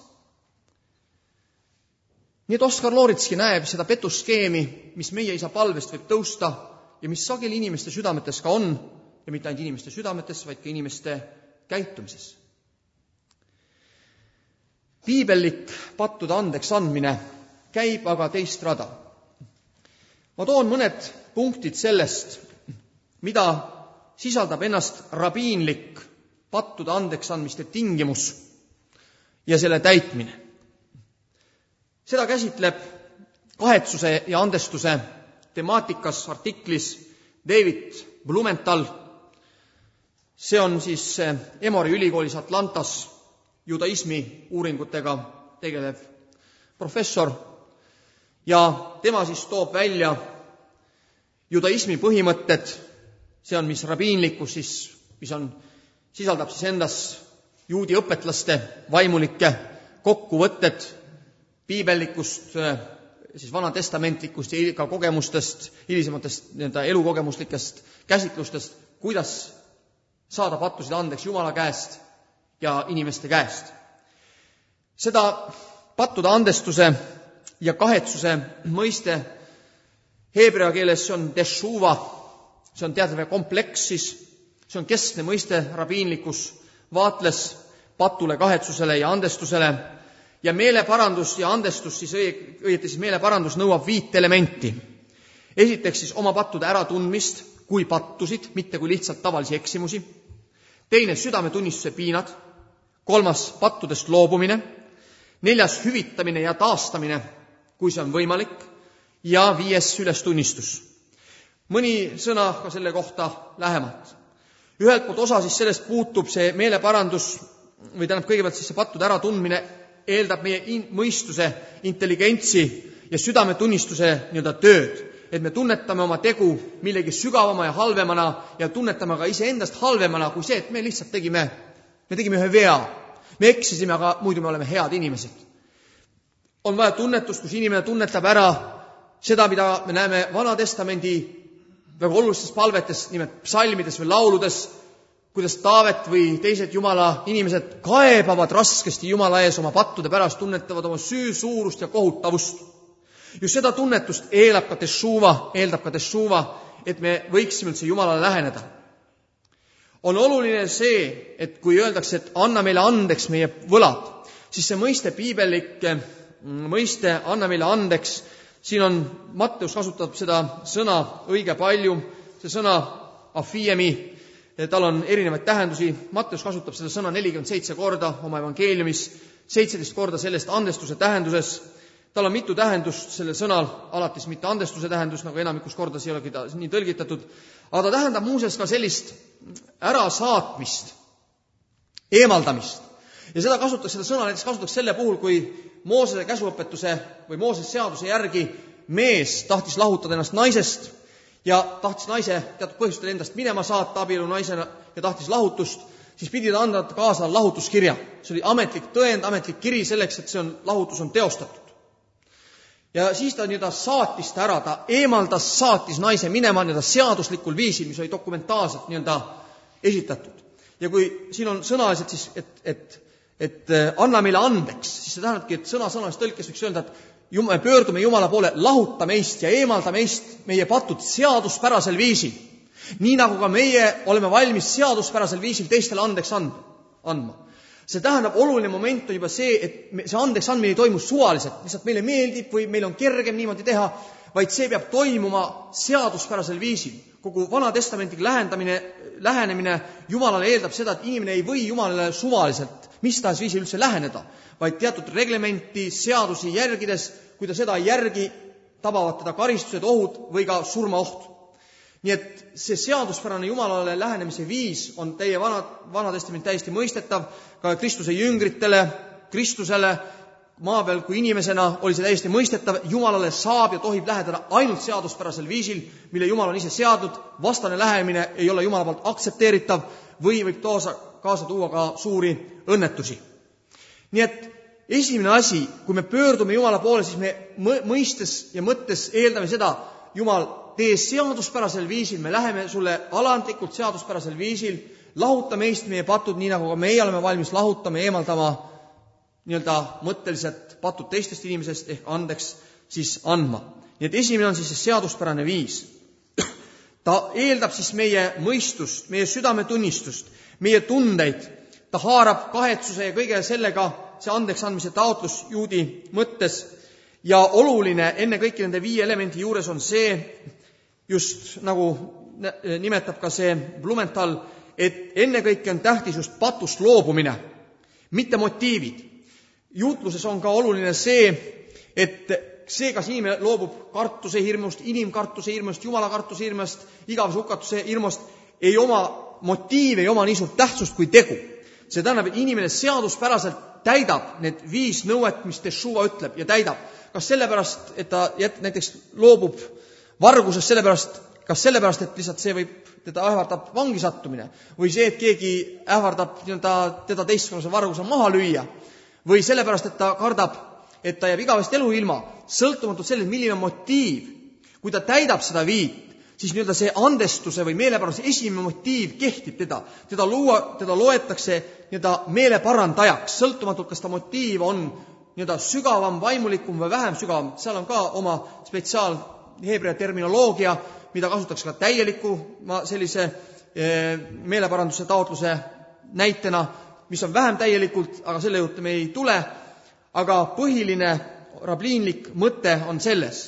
Nii et Oskar Looritski näeb seda petuskeemi, mis meie isa palvest võib tõusta ja mis sageli inimeste südametes ka on, ja mitte ainult inimeste südametes, vaid ka inimeste käitumises. Piibellik pattude andeks andmine käib aga teist rada. Ma toon mõned punktid sellest, mida sisaldab ennast rabiinlik pattude andeks andmiste tingimus ja selle täitmine. Seda käsitleb kahetsuse ja andestuse temaatikas artiklis David Blumenthal. See on siis Emory ülikoolis Atlantas judaismi uuringutega tegelev professor ja tema siis toob välja judaismi põhimõtted, see on mis rabiinlikkus, siis, mis on, sisaldab siis endas juudi õpetlaste vaimulikke kokkuvõtted piibellikust, siis vanatestamentlikust ja ka kogemustest, hilisematest elukogemuslikest käsitlustest, kuidas saada pattusid andeks Jumala käest ja inimeste käest. Seda pattude andestuse ja kahetsuse mõiste heebrea keeles see on teshuva, see on teadva kompleks siis, see on keskne mõiste rabiinlikus vaatles patule, kahetsusele ja andestusele ja meeleparandus ja andestus siis õieti siis meeleparandus nõuab viit elementi. Esiteks siis oma pattude äratundmist kui pattusid, mitte kui lihtsalt tavalisi eksimusi. Teine südametunnistuse piinad. Kolmas pattudest loobumine. Neljas hüvitamine ja taastamine, kui see on võimalik. Ja viies ülestunnistus. Mõni sõna ka selle kohta lähemalt. Ühelt poolt osa siis sellest puutub see meeleparandus, või tähendab kõigepealt siis see pattude äratundmine eeldab meie in- mõistuse, intelligentsi ja südametunnistuse nii-öelda tööd. Et me tunnetame oma tegu millegi sügavama ja halvemana ja tunnetame ka iseendast halvemana kui see, et me lihtsalt tegime, me tegime ühe vea. Me eksisime, aga muidu me oleme head inimesed. On vaja tunnetust, kus inimene tunnetab ära seda, mida me näeme Vanatestamendi väga olulistes palvetes, nimelt psalmides või lauludes, kuidas Taavet või teised Jumala inimesed kaebavad raskesti Jumala ees oma pattude pärast, tunnetavad oma süü suurust ja kohutavust. Just seda tunnetust eelab ka teshuva, eeldab ka teshuva, et me võiksime üldse Jumalale läheneda. On oluline see, et kui öeldakse, et anna meile andeks meie võlad, siis see mõiste, piibellik mõiste, anna meile andeks, siin on, Matteus kasutab seda sõna õige palju, see sõna afiemi, tal on erinevaid tähendusi, Matteus kasutab seda sõna nelikümmend seitse korda oma evangeeliumis, seitseteist korda sellest andestuse tähenduses, tal on mitu tähendust sellel sõnal, alatis mitte andestuse tähendus, nagu enamikus kordas ei olegi ta nii tõlgitatud, aga ta tähendab muuseas ka sellist ärasaatmist, eemaldamist. Ja seda kasutaks, seda sõna näiteks kasutaks selle puhul, kui Moosese käsuõpetuse või Moosese seaduse järgi mees tahtis lahutada ennast naisest ja tahtis naise teatud põhjustel endast minema saata abielu naisena ja tahtis lahutust, siis pidi ta anda kaasa lahutuskirja. See oli ametlik tõend, ametlik kiri selleks, et see on, lahutus on teostatud. Ja siis ta nii-öelda saatis ta ära, ta eemaldas, saatis naise minema nii-öelda seaduslikul viisil, mis oli dokumentaalselt nii-öelda esitatud. Ja kui siin on sõnaliselt siis, et, et, et anna meile andeks, siis see tähendabki, et sõna-sõnalist tõlkes võiks öelda, et me pöördume Jumala poole, lahuta meist ja eemalda meist meie patud seaduspärasel viisil. Nii nagu ka meie oleme valmis seaduspärasel viisil teistele andeks andma. See tähendab, oluline moment on juba see, et see andeks andmine ei toimu suvaliselt, lihtsalt meile meeldib või meil on kergem niimoodi teha, vaid see peab toimuma seaduspärasel viisil. Kogu Vana Testamentiga lähendamine, lähenemine Jumalale eeldab seda, et inimene ei või Jumalale suvaliselt mis tahes viisil üldse läheneda, vaid teatud reglementi, seadusi järgides, kui ta seda ei järgi, tabavad teda karistused, ohud või ka surmaoht. Nii et see seaduspärane Jumalale lähenemise viis on teie vana, vana testament täiesti mõistetav, ka Kristuse jüngritele, Kristusele, maa peal kui inimesena oli see täiesti mõistetav, Jumalale saab ja tohib läheneda ainult seaduspärasel viisil, mille Jumal on ise seadnud, vastane lähenemine ei ole Jumala poolt aktsepteeritav või võib toosa, kaasa tuua ka suuri õnnetusi. Nii et esimene asi, kui me pöördume Jumala poole, siis me mõistes ja mõttes eeldame seda, Jumal, tee seaduspärasel viisil, me läheme sulle alandlikult seaduspärasel viisil, lahuta meist meie patud, nii nagu ka meie oleme valmis lahutama, eemaldama nii-öelda mõtteliselt patud teistest inimesest ehk andeks siis andma. Nii et esimene on siis see seaduspärane viis. Ta eeldab siis meie mõistust, meie südametunnistust, meie tundeid, ta haarab kahetsuse ja kõige sellega see andeks andmise taotlus juudi mõttes ja oluline enne kõiki nende viie elemendi juures on see, just nagu nimetab ka see Blumenthal, et ennekõike on tähtis just patust loobumine, mitte motiivid. Juutluses on ka oluline see, et see, kas inimene loobub kartuse hirmust, inimkartuse hirmust, jumala kartuse hirmust, igavese hukatuse hirmust, ei oma motiiv, ei oma nii suurt tähtsust kui tegu. See tähendab, et inimene seaduspäraselt täidab need viis nõuet, mis teshuva ütleb ja täidab. Kas sellepärast, et ta näiteks loobub vargusest sellepärast, kas sellepärast, et lihtsalt see võib teda ähvardab vangi sattumine või see, et keegi ähvardab teda teistkonnase varguse maha lüüa või sellepärast, et ta kardab, et ta jääb igavest elu ilma, sõltumatult sellest, milline on motiiv. Kui ta täidab seda viit, siis nii-öelda see andestuse või meeleparanduse esimene motiiv kehtib teda. Teda, luua, teda loetakse nii-öelda meeleparandajaks, sõltumatult, kas ta motiiv on nii-öelda sügavam, vaimulikum või vähem sügavam. Seal on ka oma spetsiaal heebrea terminoloogia, mida kasutatakse ka täieliku sellise meeleparanduse taotluse näitena, mis on vähem täielikult, aga selle juurde me ei tule. Aga põhiline rabliinlik mõte on selles.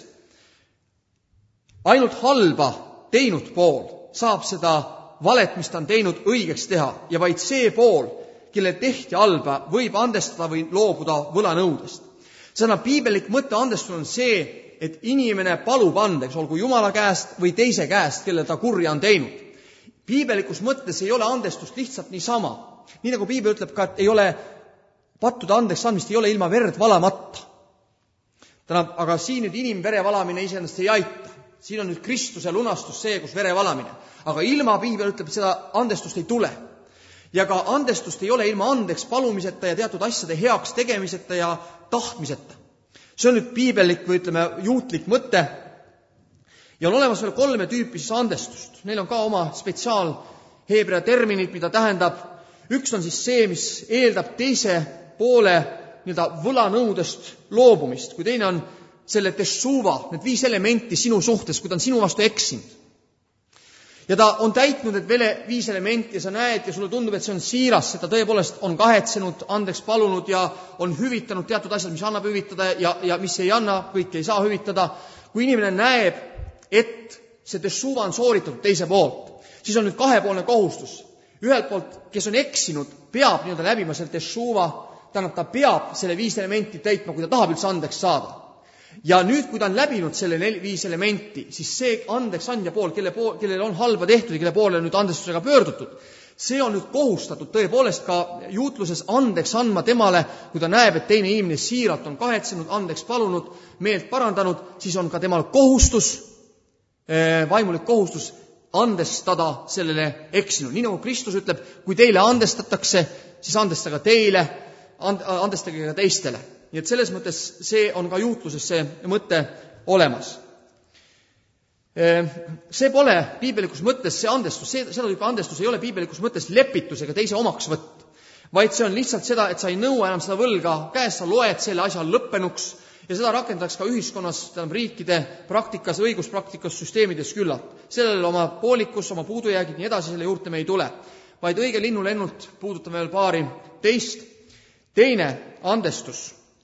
Ainult halba teinud pool saab seda valet, mis ta on teinud, õigeks teha ja vaid see pool, kelle tehti halba, võib andestada või loobuda võlanõudest. Sõna piibelik mõte andestus on see, et inimene palub andeks, olgu Jumala käest või teise käest, kelle ta kurja on teinud. Piibelikus mõttes ei ole andestust lihtsalt niisama. Nii nagu Piibel ütleb ka, et ei ole pattude andeks andmist, ei ole ilma verd valamata. Tähendab, aga siin nüüd inimvere valamine iseendast ei aita. Siin on nüüd Kristuse lunastus see, kus vere valamine. Aga ilma Piibel ütleb, et seda andestust ei tule. Ja ka andestust ei ole ilma andeks palumiseta ja teatud asjade heaks tegemiseta ja tahtmiseta. See on nüüd piibelik või ütleme juutlik mõte. Ja on olemas veel kolme tüüpi siis andestust. Neil on ka oma spetsiaal heebrea terminit, mida tähendab. Üks on siis see, mis eeldab teise poole nii-öelda võlanõudest loobumist, kui teine on selle tessuva, need viis elementi sinu suhtes, kui ta on sinu vastu eksinud. Ja ta on täitnud need vele viis elementi ja sa näed ja sulle tundub, et see on siiras, et ta tõepoolest on kahetsenud, andeks palunud ja on hüvitanud teatud asjad, mis annab hüvitada ja, ja mis ei anna, kõik ei saa hüvitada. Kui inimene näeb, et see tessuva on sooritatud teise poolt, siis on nüüd kahepoolne kohustus. Ühelt poolt, kes on eksinud, peab nii-öelda läbima selle tessuva, tähendab, ta peab selle viis elementi täitma, kui ta tahab üldse andeks saada. Ja nüüd, kui ta on läbinud selle viis elementi, siis see andeks andja pool, kelle pool, kellel on halba tehtud ja kelle poole nüüd andestusega pöördutud, see on nüüd kohustatud tõepoolest ka juutluses andeks andma temale, kui ta näeb, et teine inimene siiralt on kahetsenud, andeks palunud, meelt parandanud, siis on ka temal kohustus, vaimulik kohustus andestada sellele eksinu. Nii nagu Kristus ütleb, kui teile andestatakse, siis andestage teile, andestage ka teistele. Nii et selles mõttes see on ka juutluses see mõte olemas. See pole piibelikus mõttes see andestus, see, seda tüüpi andestus ei ole piibelikus mõttes lepitus ega teise omaksvõtt, vaid see on lihtsalt seda, et sa ei nõua enam seda võlga käes, sa loed selle asja lõppenuks ja seda rakendatakse ka ühiskonnas, tähendab riikide praktikas, õiguspraktikas, süsteemides küllalt. Sellel oma poolikus, oma puudujäägid nii edasi, selle juurde me ei tule, vaid õige linnulennult puudutame veel paari teist. Teine andestus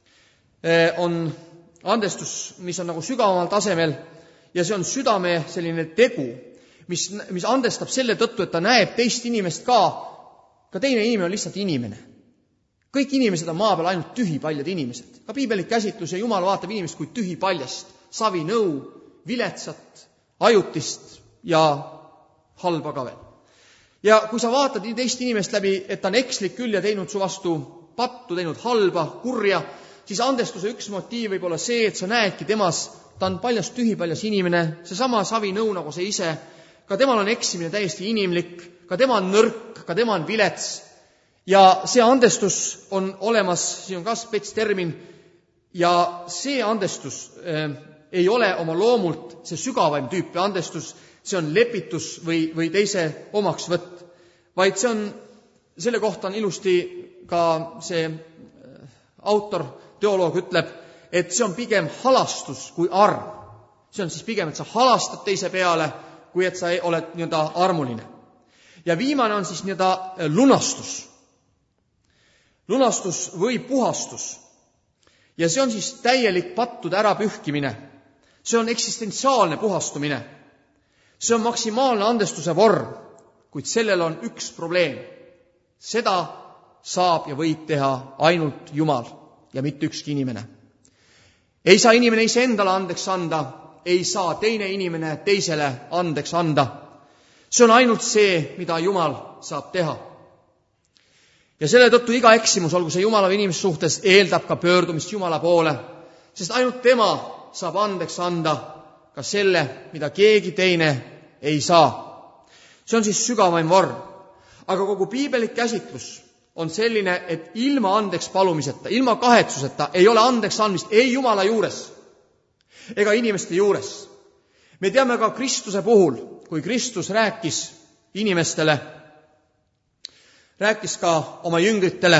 on andestus, mis on nagu sügavamal tasemel ja see on südame selline tegu, mis, mis andestab selle tõttu, et ta näeb teist inimest ka, ka teine inimene on lihtsalt inimene. Kõik inimesed on maa peal ainult tühipaljad inimesed. Ka piibelik käsitlus ja Jumal vaatab inimest kui tühipaljast, savinõu, viletsat, ajutist ja halba ka veel. Ja kui sa vaatad teist inimest läbi, et ta on ekslik küll ja teinud su vastu pattu, teinud halba, kurja, siis andestuse üks motiiv võib olla see, et sa näedki temas, ta on paljast tühipaljas inimene, see sama savinõu nagu see ise, ka temal on eksimine täiesti inimlik, ka tema on nõrk, ka tema on vilets. Ja see andestus on olemas, siin on ka spets termin, ja see andestus äh, ei ole oma loomult see sügavaim tüüpi andestus, see on lepitus või, või teise omaksvõtt, vaid see on, selle kohta on ilusti ka see autor, teoloog ütleb, et see on pigem halastus kui arm. See on siis pigem, et sa halastad teise peale, kui et sa oled nii-öelda armuline. Ja viimane on siis nii-öelda lunastus. Lunastus või puhastus. Ja see on siis täielik pattude ärapühkimine. See on eksistentsiaalne puhastumine. See on maksimaalne andestuse vorm, kuid sellel on üks probleem. Seda saab ja võib teha ainult Jumal ja mitte ükski inimene. Ei saa inimene ise endale andeks anda, ei saa teine inimene teisele andeks anda. See on ainult see, mida Jumal saab teha. Ja selle tõttu iga eksimus, olgu see Jumala või inimese suhtes, eeldab ka pöördumist Jumala poole, sest ainult tema saab andeks anda ka selle, mida keegi teine ei saa. See on siis sügavaim vorm. Aga kogu piibelik käsitlus on selline, et ilma andeks palumiseta, ilma kahetsuseta ei ole andeks andmist ei Jumala juures ega inimeste juures. Me teame ka Kristuse puhul, kui Kristus rääkis inimestele, rääkis ka oma jüngritele,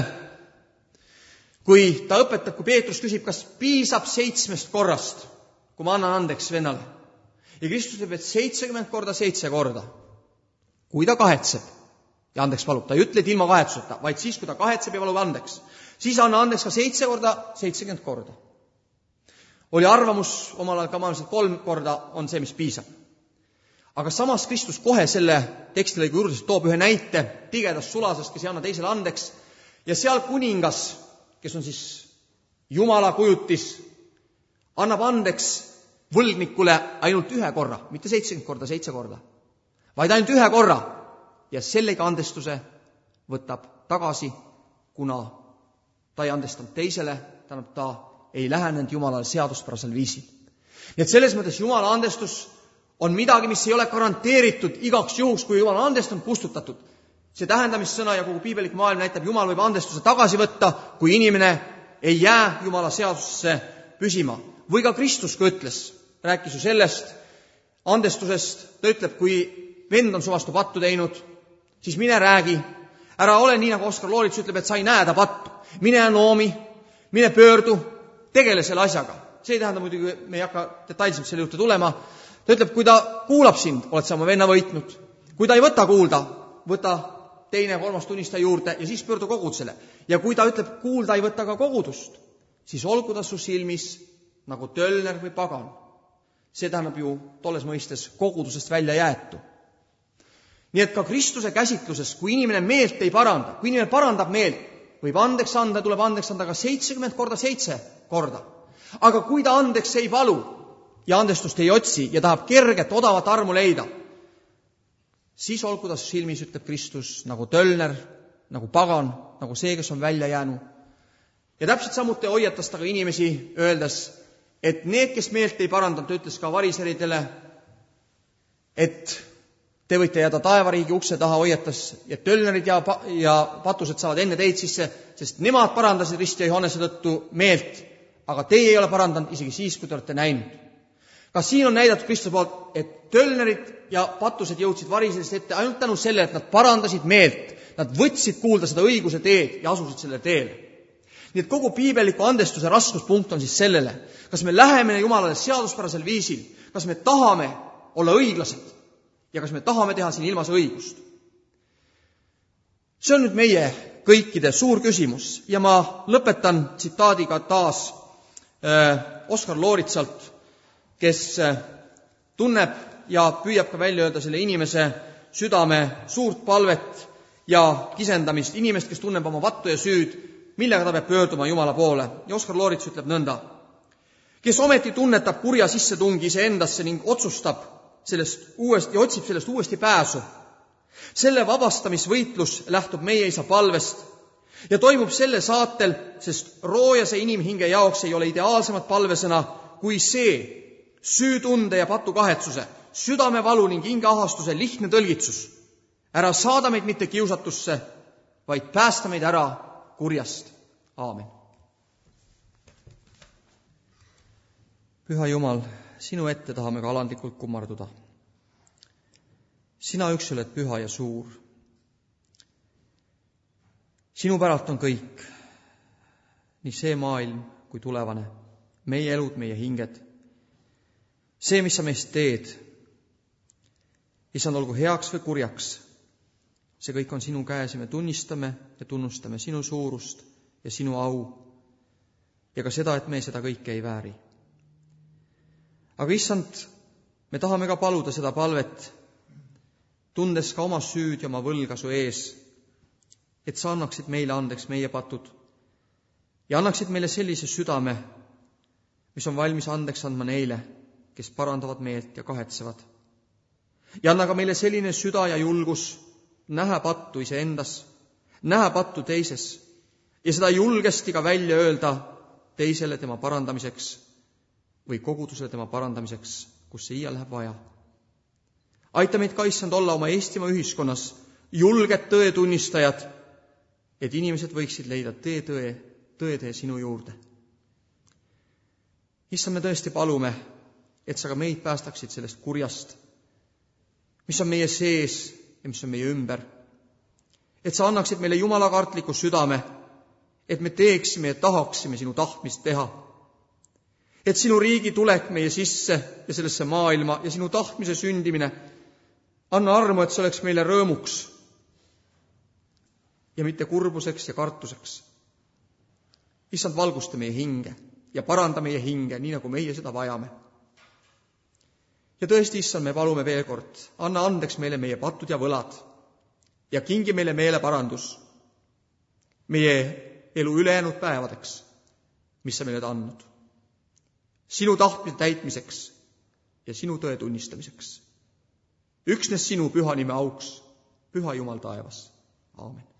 kui ta õpetab, kui Peetrus küsib, kas piisab seitsmest korrast, kui ma annan andeks vennale. Ja Kristus ütleb, et seitsekümmend korda seitse korda, kui ta kahetseb ja andeks palub. Ta ei ütle, et ilma kahetsuseta, vaid siis, kui ta kahetseb ja palub andeks. Siis anna andeks ka seitse korda, seitsekümmend korda. Oli arvamus omal ajal ka maailmaselt kolm korda on see, mis piisab. Aga samas Kristus kohe selle tekstilõigu juurde toob ühe näite tigedast sulasest, kes ei anna teisele andeks. Ja seal kuningas, kes on siis Jumala kujutis, annab andeks võlgnikule ainult ühe korra, mitte seitsekümmend korda, seitse korda, vaid ainult ühe korra. Ja sellega andestuse võtab tagasi, kuna ta ei andestanud teisele, tähendab ta ei lähenenud Jumalale seaduspärasel viisil. Nii et selles mõttes Jumala andestus on midagi, mis ei ole garanteeritud igaks juhuks, kui Jumal andest on kustutatud. See tähendamissõna ja kogu piibelik maailm näitab, Jumal võib andestuse tagasi võtta, kui inimene ei jää Jumala seadusesse püsima. Või ka Kristus, kui ütles, rääkis ju sellest andestusest, ta ütleb, kui vend on su vastu pattu teinud, siis mine räägi. Ära ole nii, nagu Oskar Loorits ütleb, et sa ei näe ta pattu. Mine ja noomi, mine pöördu, tegele selle asjaga. See ei tähenda muidugi, me ei hakka detailselt selle juurde tulema. Ta ütleb, kui ta kuulab sind, oled sa oma venna võitnud. Kui ta ei võta kuulda, võta teine, kolmas tunnistaja juurde ja siis pöördu kogudusele. Ja kui ta ütleb, kuulda ei võta ka kogudust, siis olgu ta su silmis nagu tölner või pagan. See tähendab ju tolles mõistes kogudusest välja jäetu. Nii et ka Kristuse käsitluses, kui inimene meelt ei paranda, kui inimene parandab meelt, võib andeks anda, tuleb andeks anda ka seitsekümmend korda seitse korda. Aga kui ta andeks ei palu ja andestust ei otsi ja tahab kerget, odavat armu leida, siis olgu ta silmis, ütleb Kristus, nagu tölner, nagu pagan, nagu see, kes on välja jäänud. Ja täpselt samuti hoiatas ta ka inimesi, öeldes, et need, kes meelt ei parandanud, ütles ka variseridele, et te võite jääda taevariigi ukse taha, hoiatas, et tölnerid ja, pa- ja patused saavad enne teid sisse, sest nemad parandasid Risti ja Johannese tõttu meelt, aga teie ei ole parandanud isegi siis, kui te olete näinud. Ka siin on näidatud Kristuse poolt, et tölnerid ja patused jõudsid variseridest ette ainult tänu selle, et nad parandasid meelt, nad võtsid kuulda seda õiguse teed ja asusid selle teele. Nii et kogu piibeliku andestuse raskuspunkt on siis sellele, kas me läheme Jumalale seaduspärasel viisil, kas me tahame olla õiglased ja kas me tahame teha siin ilmas õigust. See on nüüd meie kõikide suur küsimus ja ma lõpetan tsitaadiga taas äh, Oskar Looritsalt, kes äh, tunneb ja püüab ka välja öelda selle inimese südame suurt palvet ja kisendamist, inimest, kes tunneb oma vattu ja süüd, millega ta peab pöörduma Jumala poole. Ja Oskar Loorits ütleb nõnda, kes ometi tunnetab kurja sissetungi iseendasse ning otsustab sellest uuesti ja otsib sellest uuesti pääsu. Selle vabastamisvõitlus lähtub meie isa palvest ja toimub selle saatel, sest roojase inimhinge jaoks ei ole ideaalsemat palvesõna kui see süütunde ja patukahetsuse, südamevalu ning hingeahastuse lihtne tõlgitsus. Ära saada meid mitte kiusatusse, vaid päästa meid ära kurjast. Aamen. Püha Jumal, sinu ette tahame ka alandlikult kummarduda. Sina üks oled püha ja suur. Sinu päralt on kõik, nii see maailm kui tulevane, meie elud, meie hinged. See, mis sa meist teed, issand, olgu heaks või kurjaks, see kõik on sinu käes ja me tunnistame ja tunnustame sinu suurust ja sinu au ja ka seda, et me seda kõike ei vääri. Aga issand, me tahame ka paluda seda palvet, tundes ka oma süüd ja oma võlga su ees, et sa annaksid meile andeks meie patud ja annaksid meile sellise südame, mis on valmis andeks andma neile, kes parandavad meelt ja kahetsevad. Ja anna ka meile selline süda ja julgus näha pattu iseendas, näha pattu teises ja seda julgesti ka välja öelda teisele tema parandamiseks või kogudusele tema parandamiseks, kus see iial läheb vaja. Aita meid ka, issand, olla oma Eestimaa ühiskonnas julged tõetunnistajad, et inimesed võiksid leida tee tõe, tõetee sinu juurde. Issand, me tõesti palume, et sa ka meid päästaksid sellest kurjast, mis on meie sees ja mis on meie ümber. Et sa annaksid meile jumalakartliku südame, et me teeksime ja tahaksime sinu tahtmist teha. Et sinu riigi tulek meie sisse ja sellesse maailma ja sinu tahtmise sündimine, anna armu, et see oleks meile rõõmuks ja mitte kurbuseks ja kartuseks. Issand, valgusta meie hinge ja paranda meie hinge, nii nagu meie seda vajame. Ja tõesti, issand, me palume veel kord, anna andeks meile meie patud ja võlad ja kingi meile meeleparandus meie elu ülejäänud päevadeks, mis sa meile andnud. Sinu tahtmise täitmiseks ja sinu tõe tunnistamiseks. Üksnes sinu püha nime auks, püha Jumal taevas. Aamen.